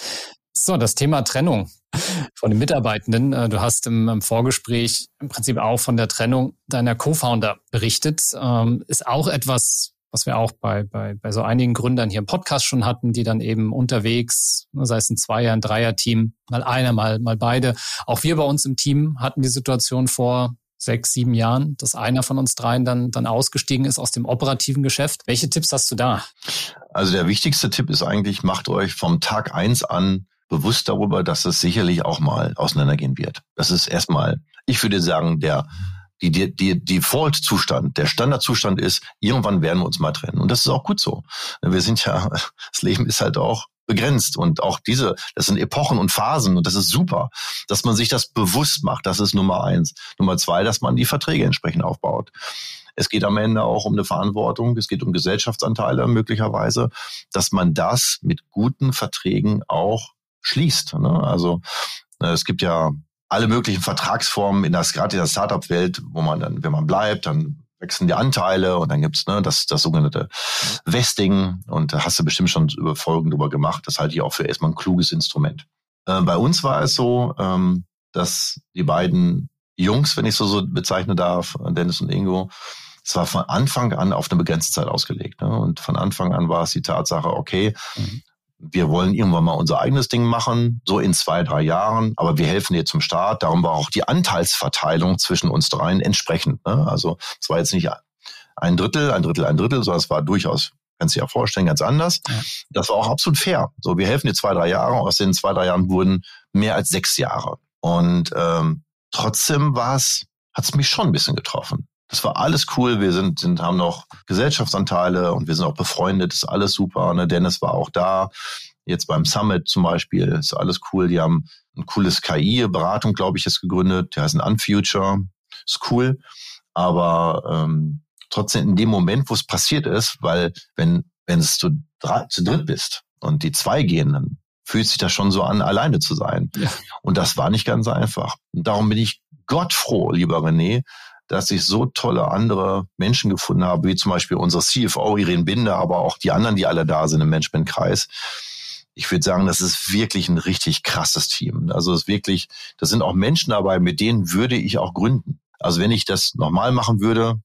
So, das Thema Trennung von den Mitarbeitenden. Du hast im Vorgespräch im Prinzip auch von der Trennung deiner Co-Founder berichtet. Ist auch etwas, was wir auch bei so einigen Gründern hier im Podcast schon hatten, die dann eben unterwegs, sei es ein Zweier-, ein Dreier-Team, mal einer, mal beide. Auch wir bei uns im Team hatten die Situation vor 6, 7 Jahren, dass einer von uns dreien dann ausgestiegen ist aus dem operativen Geschäft. Welche Tipps hast du da?
Also der wichtigste Tipp ist eigentlich, macht euch vom Tag 1 an bewusst darüber, dass es sicherlich auch mal auseinandergehen wird. Das ist erstmal, ich würde sagen, der Default-Zustand, der Standardzustand ist, irgendwann werden wir uns mal trennen. Und das ist auch gut so. Wir sind ja, das Leben ist halt auch begrenzt und auch das sind Epochen und Phasen und das ist super, dass man sich das bewusst macht. Das ist Nummer 1. Nummer 2, dass man die Verträge entsprechend aufbaut. Es geht am Ende auch um eine Verantwortung, es geht um Gesellschaftsanteile möglicherweise, dass man das mit guten Verträgen auch schließt. Ne? Also es gibt ja alle möglichen Vertragsformen gerade in der Startup-Welt, wo man dann, wenn man bleibt, dann wechseln die Anteile und dann gibt's das sogenannte Vesting und da hast du bestimmt schon Folgen drüber gemacht. Das halte ich auch für erstmal ein kluges Instrument. Bei uns war es so, dass die beiden Jungs, wenn ich so bezeichnen darf, Dennis und Ingo, es war von Anfang an auf eine begrenzte Zeit ausgelegt. Ne? Und von Anfang an war es die Tatsache, okay, wir wollen irgendwann mal unser eigenes Ding machen, so in 2, 3 Jahren, aber wir helfen dir zum Start. Darum war auch die Anteilsverteilung zwischen uns dreien entsprechend. Ne? Also es war jetzt nicht ein Drittel, sondern es war durchaus, kannst du dir ja vorstellen, ganz anders. Ja. Das war auch absolut fair. So, wir helfen dir 2, 3 Jahre, aus den 2, 3 Jahren wurden mehr als 6 Jahre. Und trotzdem hat's mich schon ein bisschen getroffen. Das war alles cool. Wir haben noch Gesellschaftsanteile und wir sind auch befreundet. Das ist alles super. Ne? Dennis war auch da. Jetzt beim Summit zum Beispiel ist alles cool. Die haben ein cooles KI-Beratung, glaube ich, jetzt gegründet. Der heißt Unfuture. Ist cool. Aber trotzdem in dem Moment, wo es passiert ist, weil wenn es zu dritt bist und die 2 gehen, dann fühlt sich das schon so an, alleine zu sein. Ja. Und das war nicht ganz einfach. Und darum bin ich gottfroh, lieber René, dass ich so tolle andere Menschen gefunden habe, wie zum Beispiel unsere CFO Irene Binder, aber auch die anderen, die alle da sind im Managementkreis. Ich würde sagen, das ist wirklich ein richtig krasses Team. Also das sind auch Menschen dabei, mit denen würde ich auch gründen. Also wenn ich das nochmal machen würde, das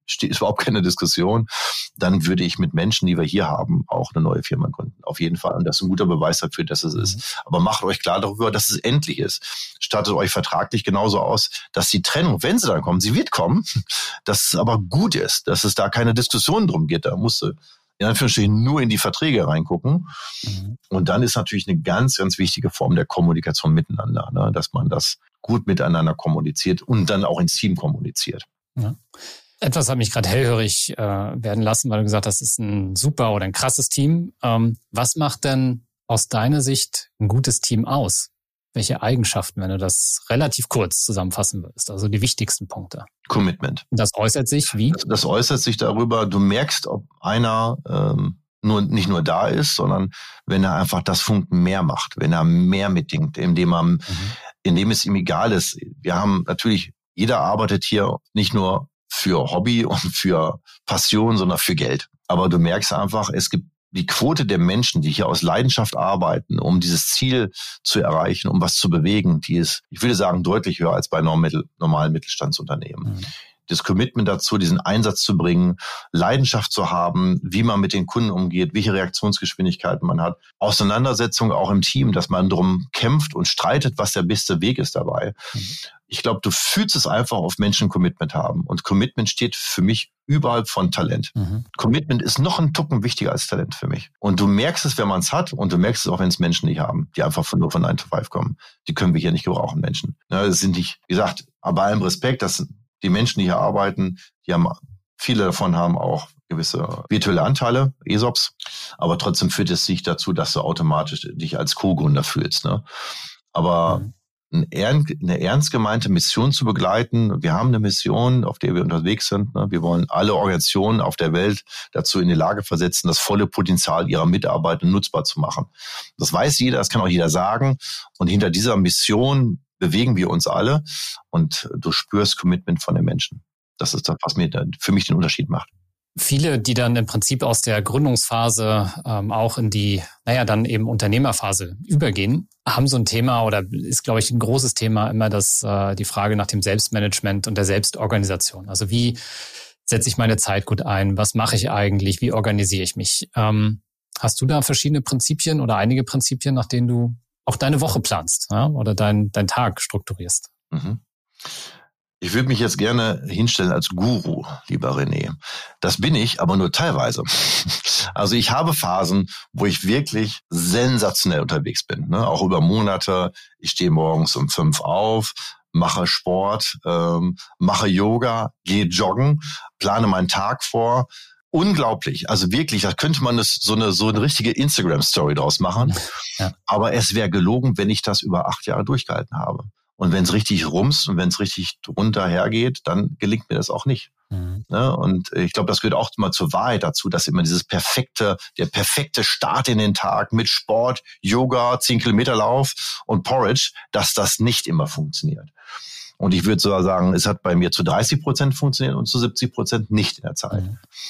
ist überhaupt keine Diskussion, dann würde ich mit Menschen, die wir hier haben, auch eine neue Firma gründen. Auf jeden Fall. Und das ist ein guter Beweis dafür, dass es ist. Aber macht euch klar darüber, dass es endlich ist. Stattet euch vertraglich genauso aus, dass die Trennung, wenn sie dann kommt, sie wird kommen, dass es aber gut ist, dass es da keine Diskussion drum geht. Da musst du in Anführungsstrichen nur in die Verträge reingucken. Und dann ist natürlich eine ganz, ganz wichtige Form der Kommunikation miteinander, ne? Dass man das gut miteinander kommuniziert und dann auch ins Team kommuniziert.
Ja. Etwas hat mich gerade hellhörig werden lassen, weil du gesagt hast, das ist ein super oder ein krasses Team. Was macht denn aus deiner Sicht ein gutes Team aus? Welche Eigenschaften, wenn du das relativ kurz zusammenfassen würdest? Also die wichtigsten Punkte.
Commitment.
Das äußert sich wie?
Das äußert sich darüber, du merkst, ob einer nicht nur da ist, sondern wenn er einfach das Funken mehr macht, wenn er mehr mitdenkt, indem es ihm egal ist. Wir haben natürlich, jeder arbeitet hier nicht nur für Hobby und für Passion, sondern für Geld. Aber du merkst einfach, es gibt die Quote der Menschen, die hier aus Leidenschaft arbeiten, um dieses Ziel zu erreichen, um was zu bewegen, die ist, ich würde sagen, deutlich höher als bei normalen Mittelstandsunternehmen. Das Commitment dazu, diesen Einsatz zu bringen, Leidenschaft zu haben, wie man mit den Kunden umgeht, welche Reaktionsgeschwindigkeiten man hat. Auseinandersetzung auch im Team, dass man drum kämpft und streitet, was der beste Weg ist dabei. Ich glaube, du fühlst es einfach auf Menschen Commitment haben. Und Commitment steht für mich überall von Talent. Commitment ist noch ein Tucken wichtiger als Talent für mich. Und du merkst es, wenn man es hat, und du merkst es auch, wenn es Menschen nicht haben, die einfach nur von 9 to 5 kommen. Die können wir hier nicht gebrauchen, Menschen. Das sind nicht, wie gesagt, bei allem Respekt, das sind die Menschen, die hier arbeiten, viele davon haben auch gewisse virtuelle Anteile, ESOPs, aber trotzdem führt es sich dazu, dass du automatisch dich als Co-Gründer fühlst. Ne? Aber eine ernst gemeinte Mission zu begleiten, wir haben eine Mission, auf der wir unterwegs sind. Ne? Wir wollen alle Organisationen auf der Welt dazu in die Lage versetzen, das volle Potenzial ihrer Mitarbeiter nutzbar zu machen. Das weiß jeder, das kann auch jeder sagen. Und hinter dieser Mission bewegen wir uns alle und du spürst Commitment von den Menschen. Das ist das, was mir für mich den Unterschied macht.
Viele, die dann im Prinzip aus der Gründungsphase auch in die, dann eben Unternehmerphase übergehen, haben so ein Thema oder ist, glaube ich, ein großes Thema immer die Frage nach dem Selbstmanagement und der Selbstorganisation. Also wie setze ich meine Zeit gut ein? Was mache ich eigentlich? Wie organisiere ich mich? Hast du da verschiedene Prinzipien oder einige Prinzipien, nach denen du auch deine Woche planst, ja? Oder deinen Tag strukturierst?
Ich würde mich jetzt gerne hinstellen als Guru, lieber René. Das bin ich, aber nur teilweise. Also ich habe Phasen, wo ich wirklich sensationell unterwegs bin, ne? Auch über Monate. Ich stehe morgens um 5 auf, mache Sport, mache Yoga, gehe joggen, plane meinen Tag vor. Unglaublich, also wirklich, da könnte man so eine richtige Instagram-Story draus machen. Ja. Aber es wäre gelogen, wenn ich das über 8 Jahre durchgehalten habe. Und wenn es richtig rumst und wenn es richtig drunter hergeht, dann gelingt mir das auch nicht. Ne? Und ich glaube, das gehört auch immer zur Wahrheit dazu, dass immer der perfekte Start in den Tag mit Sport, Yoga, 10 Kilometer Lauf und Porridge, dass das nicht immer funktioniert. Und ich würde sogar sagen, es hat bei mir zu 30% funktioniert und zu 70% nicht in der Zeit.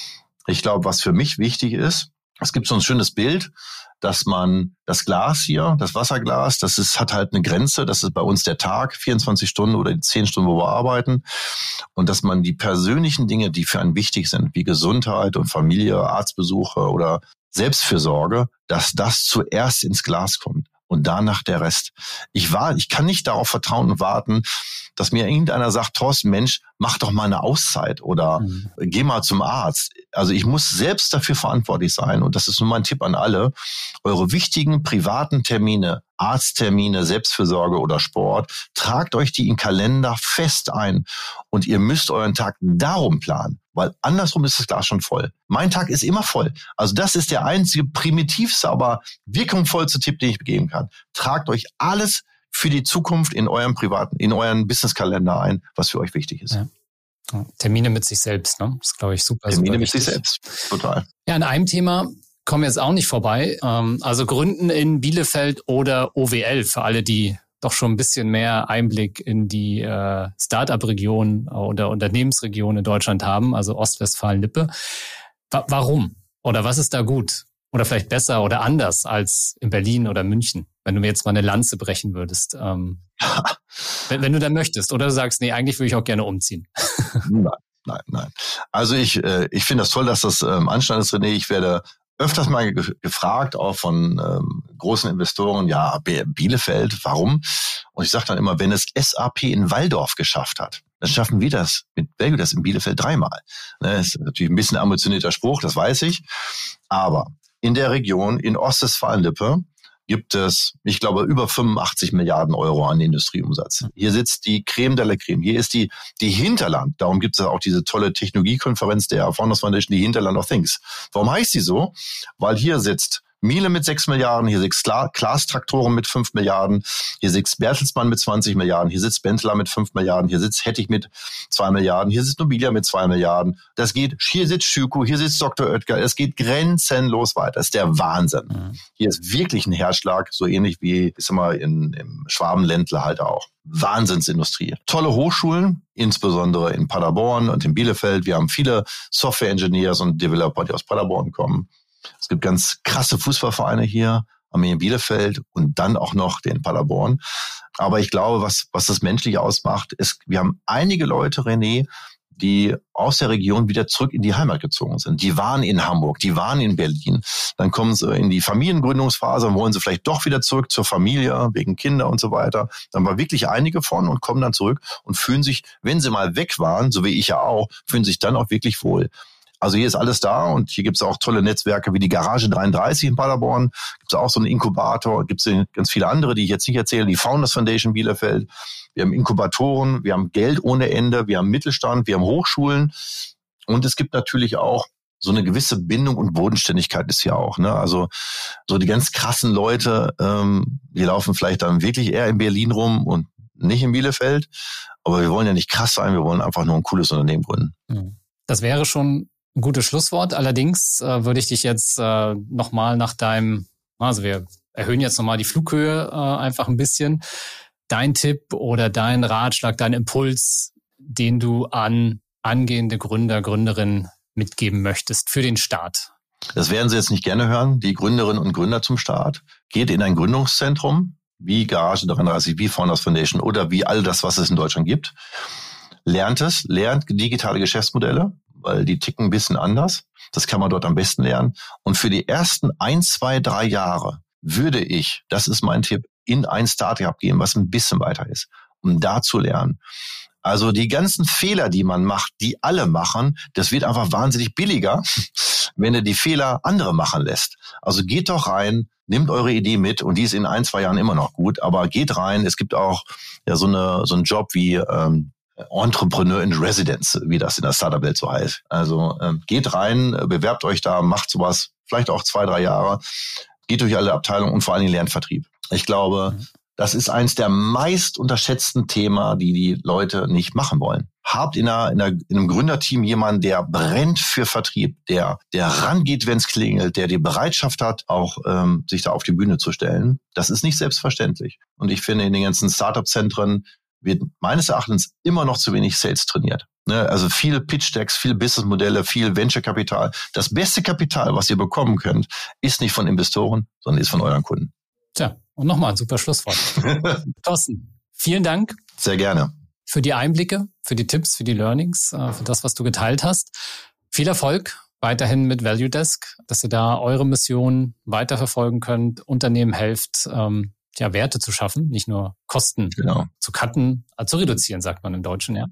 Ich glaube, was für mich wichtig ist, es gibt so ein schönes Bild, dass man das Glas hier, das Wasserglas, hat halt eine Grenze, das ist bei uns der Tag, 24 Stunden oder die 10 Stunden, wo wir arbeiten. Und dass man die persönlichen Dinge, die für einen wichtig sind, wie Gesundheit und Familie, Arztbesuche oder Selbstfürsorge, dass das zuerst ins Glas kommt. Und danach der Rest. Ich kann nicht darauf vertrauen und warten, dass mir irgendeiner sagt, Thorsten, Mensch, mach doch mal eine Auszeit oder geh mal zum Arzt. Also ich muss selbst dafür verantwortlich sein. Und das ist nur mein Tipp an alle. Eure wichtigen privaten Termine, Arzttermine, Selbstfürsorge oder Sport, tragt euch die in Kalender fest ein. Und ihr müsst euren Tag darum planen. Weil andersrum ist das Glas schon voll. Mein Tag ist immer voll. Also das ist der einzige primitivste, aber wirkungsvollste Tipp, den ich geben kann. Tragt euch alles für die Zukunft in euren Businesskalender ein, was für euch wichtig ist.
Ja. Termine mit sich selbst, ne? Das ist, glaube ich, super.
Termine
super
mit sich selbst, total.
Ja, an einem Thema kommen wir jetzt auch nicht vorbei. Also Gründen in Bielefeld oder OWL für alle, die doch schon ein bisschen mehr Einblick in die Start-up-Region oder Unternehmensregion in Deutschland haben, also Ostwestfalen-Lippe. Warum? Oder was ist da gut? Oder vielleicht besser oder anders als in Berlin oder München, wenn du mir jetzt mal eine Lanze brechen würdest. Wenn du da möchtest. Oder du sagst, nee, eigentlich würde ich auch gerne umziehen.
Also ich finde das toll, dass das anstand ist, René. Ich werde öfters mal gefragt, auch von großen Investoren, ja, Bielefeld, warum? Und ich sage dann immer, wenn es SAP in Walldorf geschafft hat, dann schaffen wir das mit Value das in Bielefeld 3-mal. Das ist natürlich ein bisschen ambitionierter Spruch, das weiß ich. Aber in der Region, in Ostwestfalen-Lippe, gibt es, ich glaube, über 85 Milliarden Euro an Industrieumsatz. Hier sitzt die Creme de la Creme. Hier ist die Hinterland. Darum gibt es auch diese tolle Technologiekonferenz der Founders Foundation, die Hinterland of Things. Warum heißt sie so? Weil hier sitzt Miele mit 6 Milliarden, hier sitzt Klaas-Traktoren mit 5 Milliarden, hier sitzt Bertelsmann mit 20 Milliarden, hier sitzt Benteler mit 5 Milliarden, hier sitzt Hettich mit 2 Milliarden, hier sitzt Nobilia mit 2 Milliarden. Hier sitzt Schüko, hier sitzt Dr. Oetker, es geht grenzenlos weiter. Das ist der Wahnsinn. Hier ist wirklich ein Herzschlag, so ähnlich wie, ich sag mal, im Schwabenländler halt auch. Wahnsinnsindustrie. Tolle Hochschulen, insbesondere in Paderborn und in Bielefeld. Wir haben viele Software-Engineers und Developer, die aus Paderborn kommen. Es gibt ganz krasse Fußballvereine hier, Arminia Bielefeld und dann auch noch den Paderborn. Aber ich glaube, was das Menschliche ausmacht, ist, wir haben einige Leute, René, die aus der Region wieder zurück in die Heimat gezogen sind. Die waren in Hamburg, die waren in Berlin. Dann kommen sie in die Familiengründungsphase und wollen sie vielleicht doch wieder zurück zur Familie, wegen Kinder und so weiter. Dann war wirklich einige von und kommen dann zurück und fühlen sich, wenn sie mal weg waren, so wie ich ja auch, fühlen sich dann auch wirklich wohl. Also hier ist alles da und hier gibt es auch tolle Netzwerke wie die Garage 33 in Paderborn. Gibt es auch so einen Inkubator, gibt es ganz viele andere, die ich jetzt nicht erzähle. Die Founders Foundation Bielefeld. Wir haben Inkubatoren, wir haben Geld ohne Ende, wir haben Mittelstand, wir haben Hochschulen. Und es gibt natürlich auch so eine gewisse Bindung und Bodenständigkeit ist hier auch. Ne? Also so die ganz krassen Leute, die laufen vielleicht dann wirklich eher in Berlin rum und nicht in Bielefeld. Aber wir wollen ja nicht krass sein, wir wollen einfach nur ein cooles Unternehmen gründen.
Das wäre schon ein gutes Schlusswort. Allerdings würde ich dich jetzt nochmal nach also wir erhöhen jetzt nochmal die Flughöhe einfach ein bisschen. Dein Tipp oder dein Ratschlag, dein Impuls, den du an angehende Gründer, Gründerinnen mitgeben möchtest für den Start?
Das werden Sie jetzt nicht gerne hören, die Gründerinnen und Gründer zum Start. Geht in ein Gründungszentrum, wie Garage 33, wie Founders Foundation oder wie all das, was es in Deutschland gibt. Lernt digitale Geschäftsmodelle, weil die ticken ein bisschen anders. Das kann man dort am besten lernen. Und für die ersten 1, 2, 3 Jahre würde ich, das ist mein Tipp, in ein Startup gehen, was ein bisschen weiter ist, um da zu lernen. Also die ganzen Fehler, die man macht, die alle machen, das wird einfach wahnsinnig billiger, wenn ihr die Fehler andere machen lässt. Also geht doch rein, nehmt eure Idee mit und die ist in 1, 2 Jahren immer noch gut, aber geht rein. Es gibt auch ja so einen Job wie Entrepreneur in Residence, wie das in der Startup-Welt so heißt. Also geht rein, bewerbt euch da, macht sowas, vielleicht auch 2, 3 Jahre, geht durch alle Abteilungen und vor allen Dingen lernt Vertrieb. Ich glaube, das ist eins der meist unterschätzten Themen, die Leute nicht machen wollen. Habt in einem Gründerteam jemanden, der brennt für Vertrieb, der rangeht, wenn es klingelt, der die Bereitschaft hat, auch sich da auf die Bühne zu stellen. Das ist nicht selbstverständlich. Und ich finde, in den ganzen Startup-Zentren wird meines Erachtens immer noch zu wenig Sales trainiert. Also viel Pitch-Decks, viel Businessmodelle, viel Venture-Kapital. Das beste Kapital, was ihr bekommen könnt, ist nicht von Investoren, sondern ist von euren Kunden.
Tja, und nochmal ein super Schlusswort. Thorsten, vielen Dank.
Sehr gerne.
Für die Einblicke, für die Tipps, für die Learnings, für das, was du geteilt hast. Viel Erfolg weiterhin mit Value Desk, dass ihr da eure Mission weiterverfolgen könnt, Unternehmen helft, Werte zu schaffen, nicht nur Kosten zu cutten, zu reduzieren, sagt man im Deutschen, ja,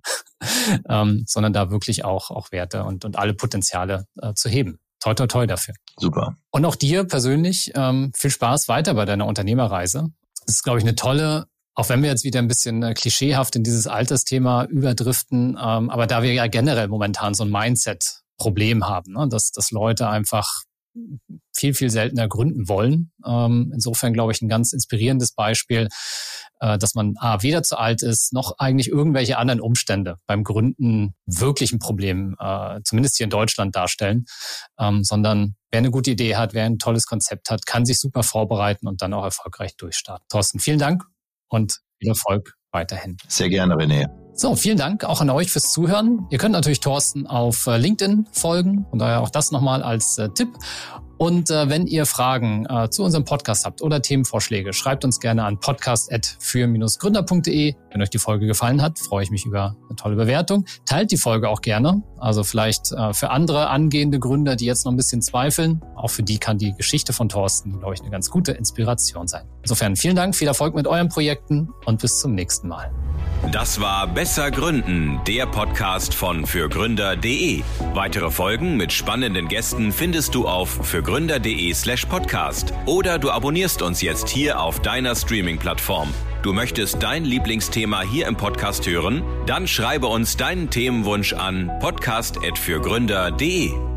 sondern da wirklich auch Werte und alle Potenziale zu heben. Toi, toi, toi dafür.
Super.
Und auch dir persönlich viel Spaß weiter bei deiner Unternehmerreise. Das ist, glaube ich, eine tolle, auch wenn wir jetzt wieder ein bisschen klischeehaft in dieses Altersthema überdriften, aber da wir ja generell momentan so ein Mindset-Problem haben, ne, dass Leute einfach viel, viel seltener gründen wollen. Insofern, glaube ich, ein ganz inspirierendes Beispiel, dass man weder zu alt ist, noch eigentlich irgendwelche anderen Umstände beim Gründen wirklich ein Problem, zumindest hier in Deutschland, darstellen, sondern wer eine gute Idee hat, wer ein tolles Konzept hat, kann sich super vorbereiten und dann auch erfolgreich durchstarten. Thorsten, vielen Dank und viel Erfolg weiterhin.
Sehr gerne, René.
So, vielen Dank auch an euch fürs Zuhören. Ihr könnt natürlich Thorsten auf LinkedIn folgen und daher auch das nochmal als Tipp. Und wenn ihr Fragen zu unserem Podcast habt oder Themenvorschläge, schreibt uns gerne an podcast@für-gründer.de. Wenn euch die Folge gefallen hat, freue ich mich über eine tolle Bewertung. Teilt die Folge auch gerne. Also vielleicht für andere angehende Gründer, die jetzt noch ein bisschen zweifeln. Auch für die kann die Geschichte von Thorsten, glaube ich, eine ganz gute Inspiration sein. Insofern vielen Dank, viel Erfolg mit euren Projekten und bis zum nächsten Mal.
Das war Besser Gründen, der Podcast von fürgründer.de. Weitere Folgen mit spannenden Gästen findest du auf fürgründer.de/podcast oder du abonnierst uns jetzt hier auf deiner Streaming-Plattform. Du möchtest dein Lieblingsthema hier im Podcast hören? Dann schreibe uns deinen Themenwunsch an podcast@fürgründer.de.